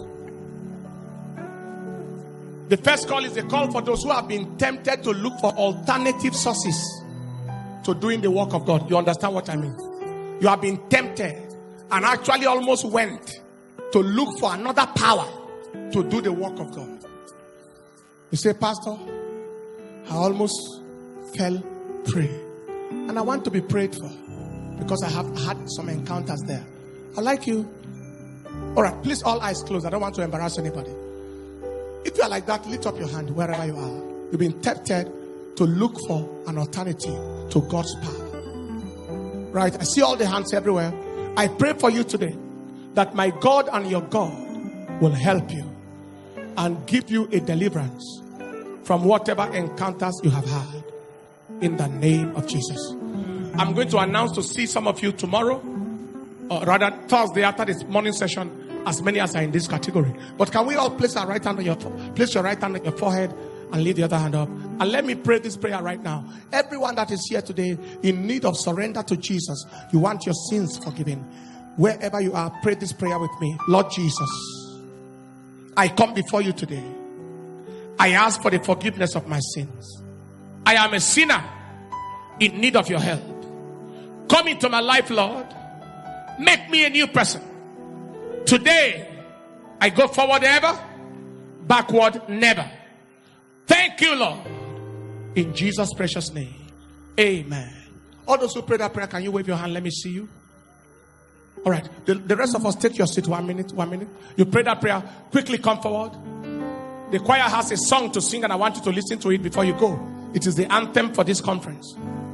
The first call is a call for those who have been tempted to look for alternative sources to doing the work of God. You understand what I mean? You have been tempted and actually almost went to look for another power to do the work of God. You say, Pastor, I almost fell prey. And I want to be prayed for because I have had some encounters there. I'd like you. Alright, please, all eyes closed. I don't want to embarrass anybody. If you are like that, lift up your hand wherever you are. You've been tempted to look for an alternative to God's power. Right? I see all the hands everywhere. I pray for you today that my God and your God will help you and give you a deliverance from whatever encounters you have had. In the name of Jesus. I'm going to announce to see some of you tomorrow, or rather Thursday after this morning session, as many as are in this category. But can we all place your right hand on your forehead and leave the other hand up? And let me pray this prayer right now. Everyone that is here today in need of surrender to Jesus, you want your sins forgiven. Wherever you are, pray this prayer with me. Lord Jesus, I come before you today. I ask for the forgiveness of my sins. I am a sinner in need of your help. Come into my life, Lord. Make me a new person. Today, I go forward ever, backward never. Thank you, Lord. In Jesus' precious name. Amen. All those who pray that prayer, can you wave your hand? Let me see you. All right. The rest of us, take your seat. 1 minute. You pray that prayer. Quickly come forward. The choir has a song to sing and I want you to listen to it before you go. It is the anthem for this conference.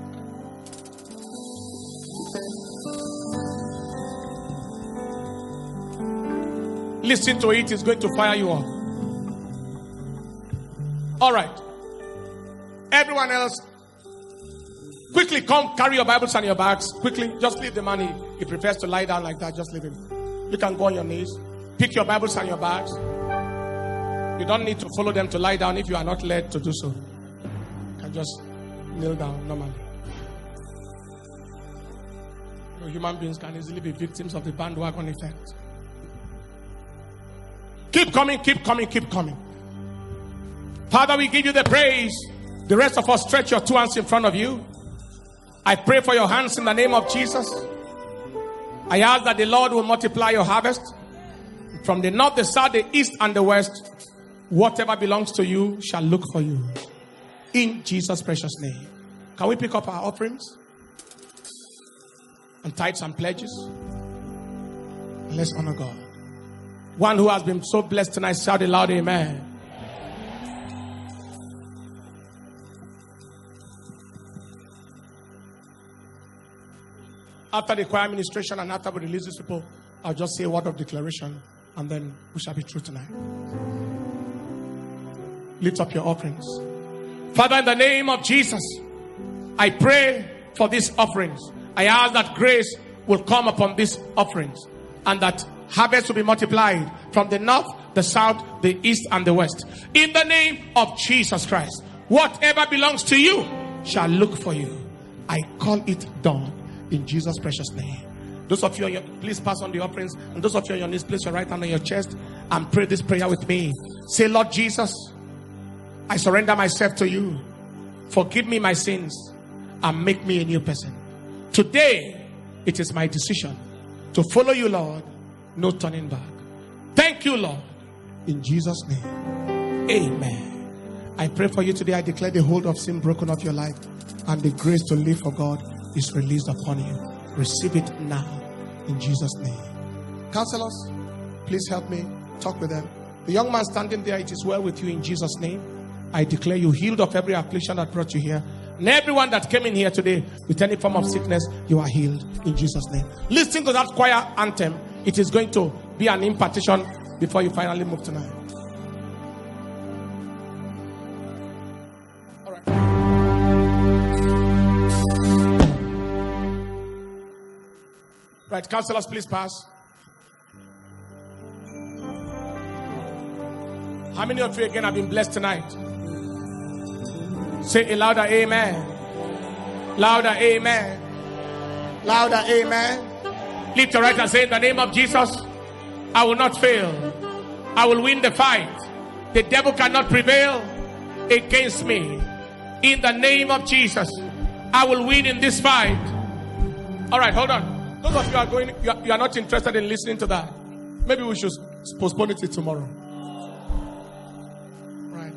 Listen to it. It's going to fire you up. All right. Everyone else, quickly come, carry your Bibles and your bags. Quickly, just leave the man. He prefers to lie down like that. Just leave him. You can go on your knees. Pick your Bibles and your bags. You don't need to follow them to lie down if you are not led to do so. You can just kneel down normally. Human beings can easily be victims of the bandwagon effect. Keep coming, keep coming, keep coming. Father, we give you the praise. The rest of us, stretch your 2 hands in front of you. I pray for your hands in the name of Jesus. I ask that the Lord will multiply your harvest from the north, the south, the east, and the west. Whatever belongs to you shall look for you. In Jesus' precious name. Can we pick up our offerings? And tithes and pledges? And let's honor God. One who has been so blessed tonight, shout it loud, amen. After the choir ministration and after we release these people, I'll just say a word of declaration and then we shall be through tonight. Lift up your offerings. Father, in the name of Jesus, I pray for these offerings. I ask that grace will come upon these offerings and that harvest will be multiplied from the north, the south, the east, and the west. In the name of Jesus Christ, whatever belongs to you shall look for you. I call it done in Jesus' precious name. Those of you, please pass on the offerings. And those of you on your knees, place your right hand on your chest and pray this prayer with me. Say, Lord Jesus, I surrender myself to you. Forgive me my sins and make me a new person. Today, it is my decision to follow you, Lord. No turning back. Thank you, Lord. In Jesus' name. Amen. I pray for you today. I declare the hold of sin broken off your life and the grace to live for God is released upon you. Receive it now in Jesus' name. Counselors, please help me talk with them. The young man standing there, it is well with you in Jesus' name. I declare you healed of every affliction that brought you here. And everyone that came in here today with any form of sickness, you are healed in Jesus' name. Listen to that choir anthem. It is going to be an impartation before you finally move tonight. All right. Right, counselors, please pass. How many of you again have been blessed tonight? Say a louder amen. Louder amen. Louder amen. Lift your right and say, in the name of Jesus, I will not fail. I will win the fight. The devil cannot prevail against me. In the name of Jesus, I will win in this fight. All right, hold on. Those of you you are not interested in listening to that. Maybe we should postpone it till tomorrow. Right.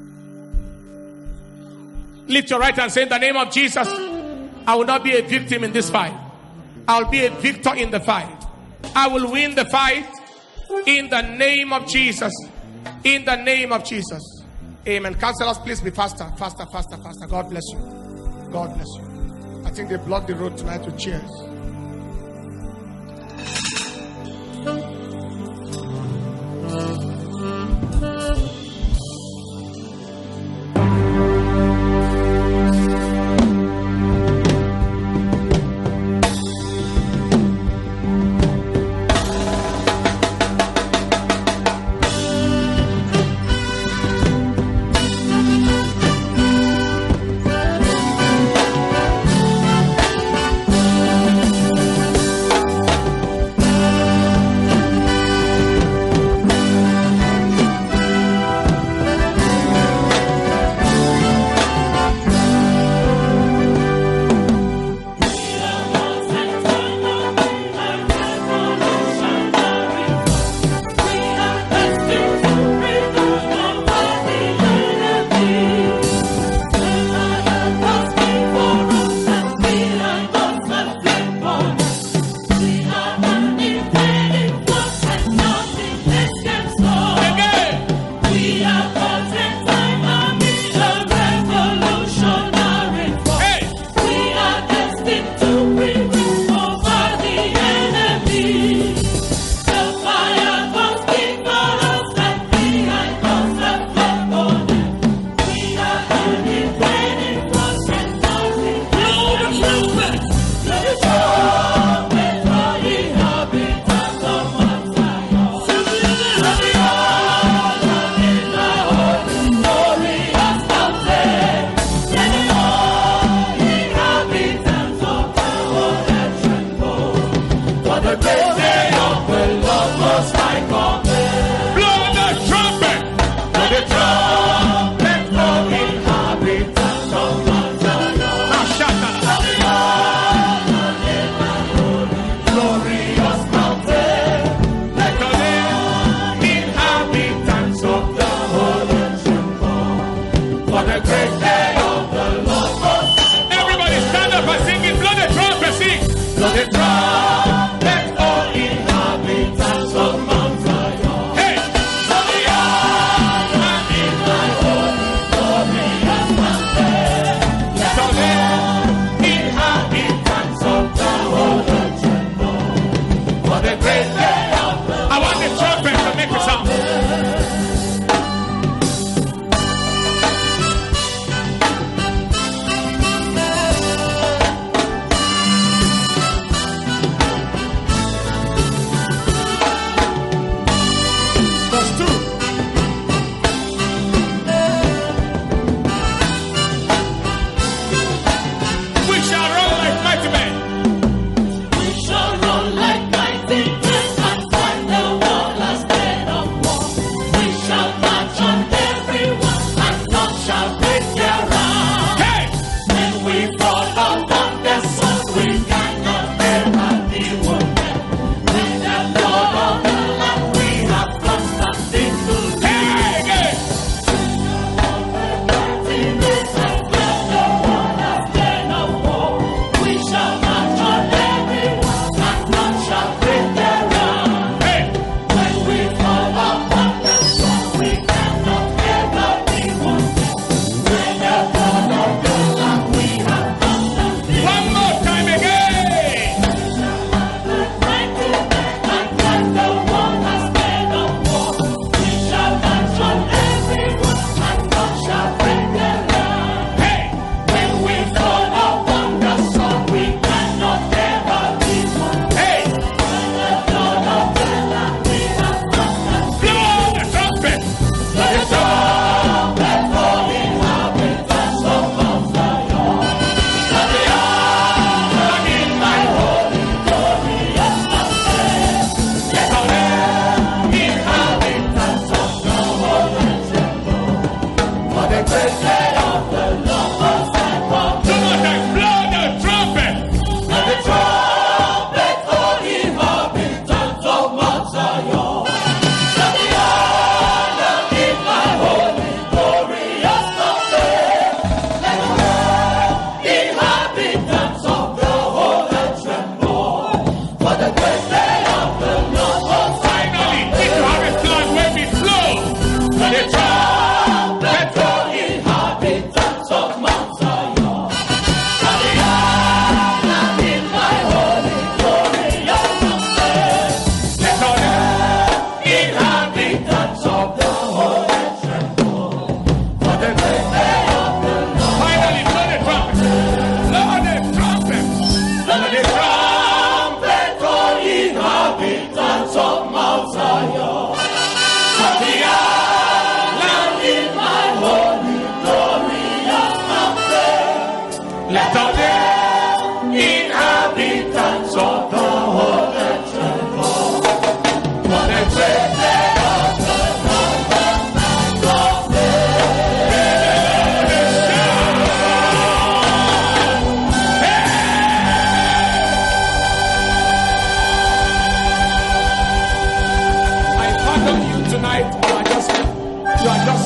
Lift your right hand and say, in the name of Jesus, I will not be a victim in this fight. I will be a victor in the fight. I will win the fight in the name of Jesus. In the name of Jesus. Amen. Counselors, please be faster. Faster, faster, faster. God bless you. God bless you. I think they blocked the road tonight with chairs.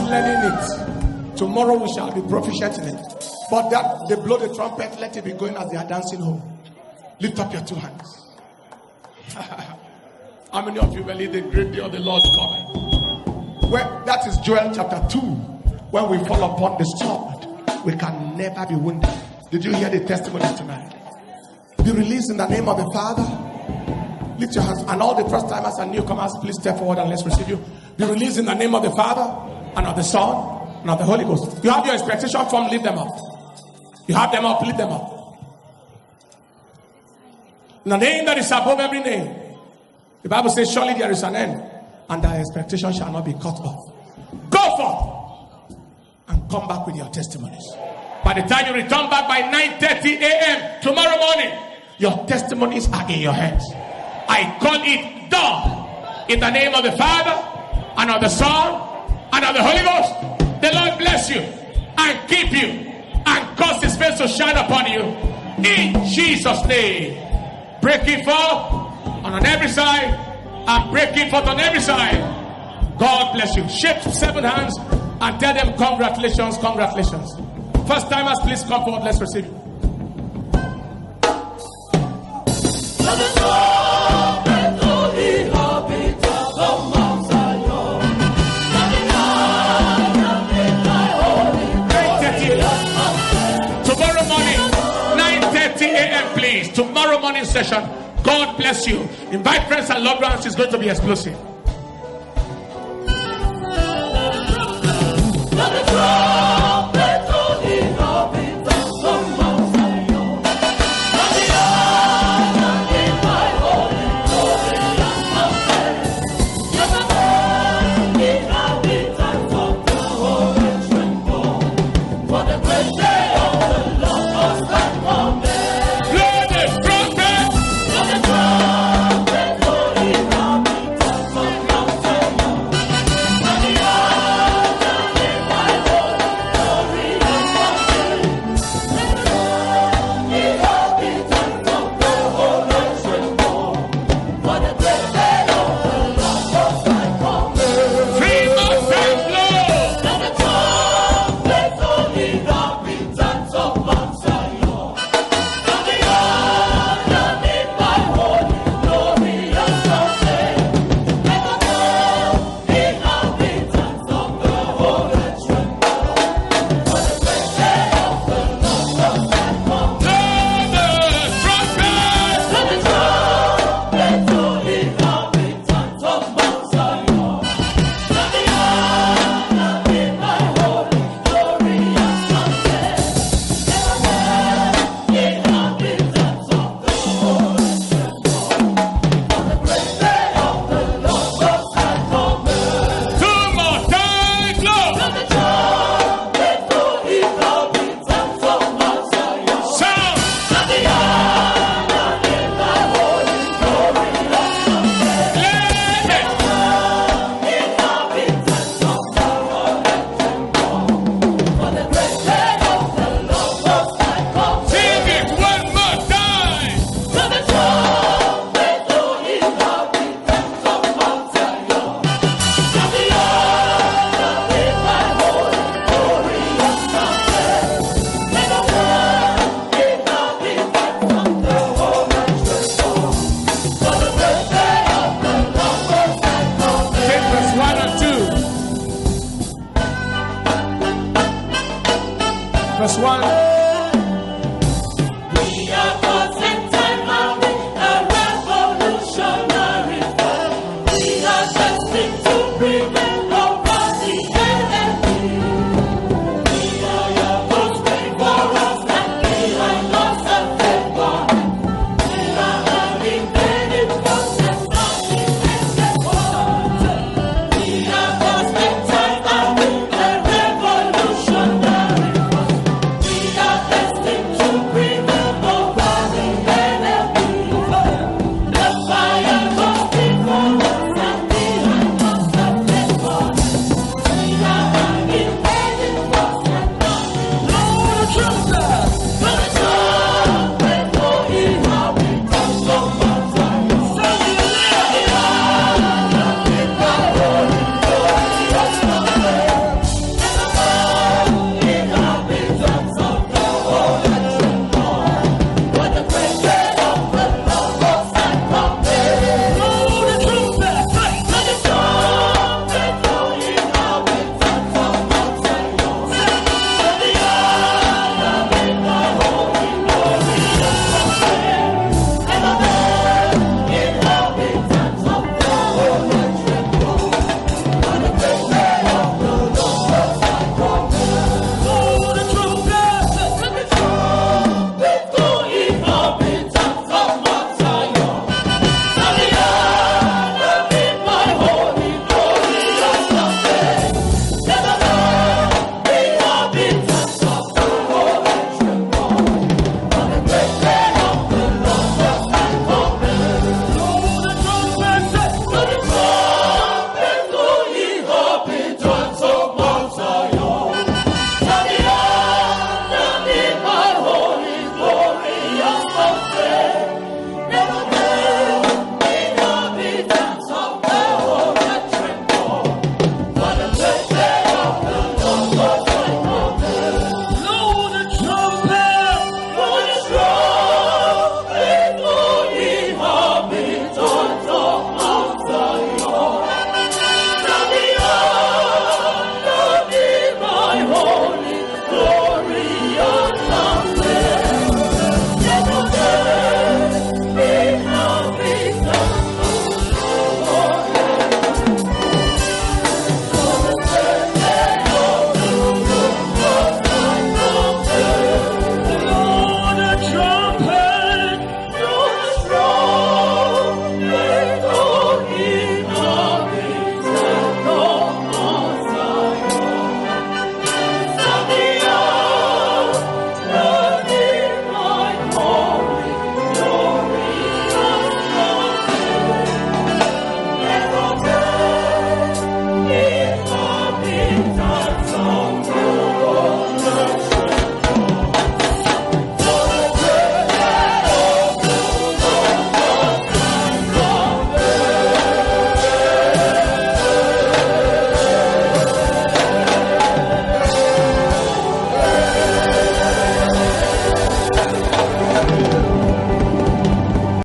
learning it. Tomorrow we shall be proficient in it. But that they blow the trumpet, let it be going as they are dancing home. Lift up your two hands. How many of you believe the great day of the Lord coming? Well, that is Joel chapter 2. When we fall upon the sword, we can never be wounded. Did you hear the testimony tonight? Be released in the name of the Father. Lift your hands. And all the first timers and newcomers, please step forward and let's receive you. Be released in the name of the Father and of the Son and of the Holy Ghost. You have your expectation form, leave them up. You have them up, leave them up. In the name that is above every name. The Bible says, surely there is an end, and thy expectation shall not be cut off. Go forth and come back with your testimonies. By the time you return back by 9:30 a.m. tomorrow morning, your testimonies are in your hands. I call it done. In the name of the Father, and of the Son, and of the Holy Ghost. The Lord bless you, and keep you, and cause His face to shine upon you. In Jesus' name. Breaking forth on every side, and breaking forth on every side. God bless you. Shake 7 hands and tell them congratulations, congratulations. First timers, please come forward. Let's receive you. Tomorrow morning, 9:30 a.m. please. Tomorrow morning session. God bless you. Invite friends and loved ones. It's going to be explosive. Verse 1.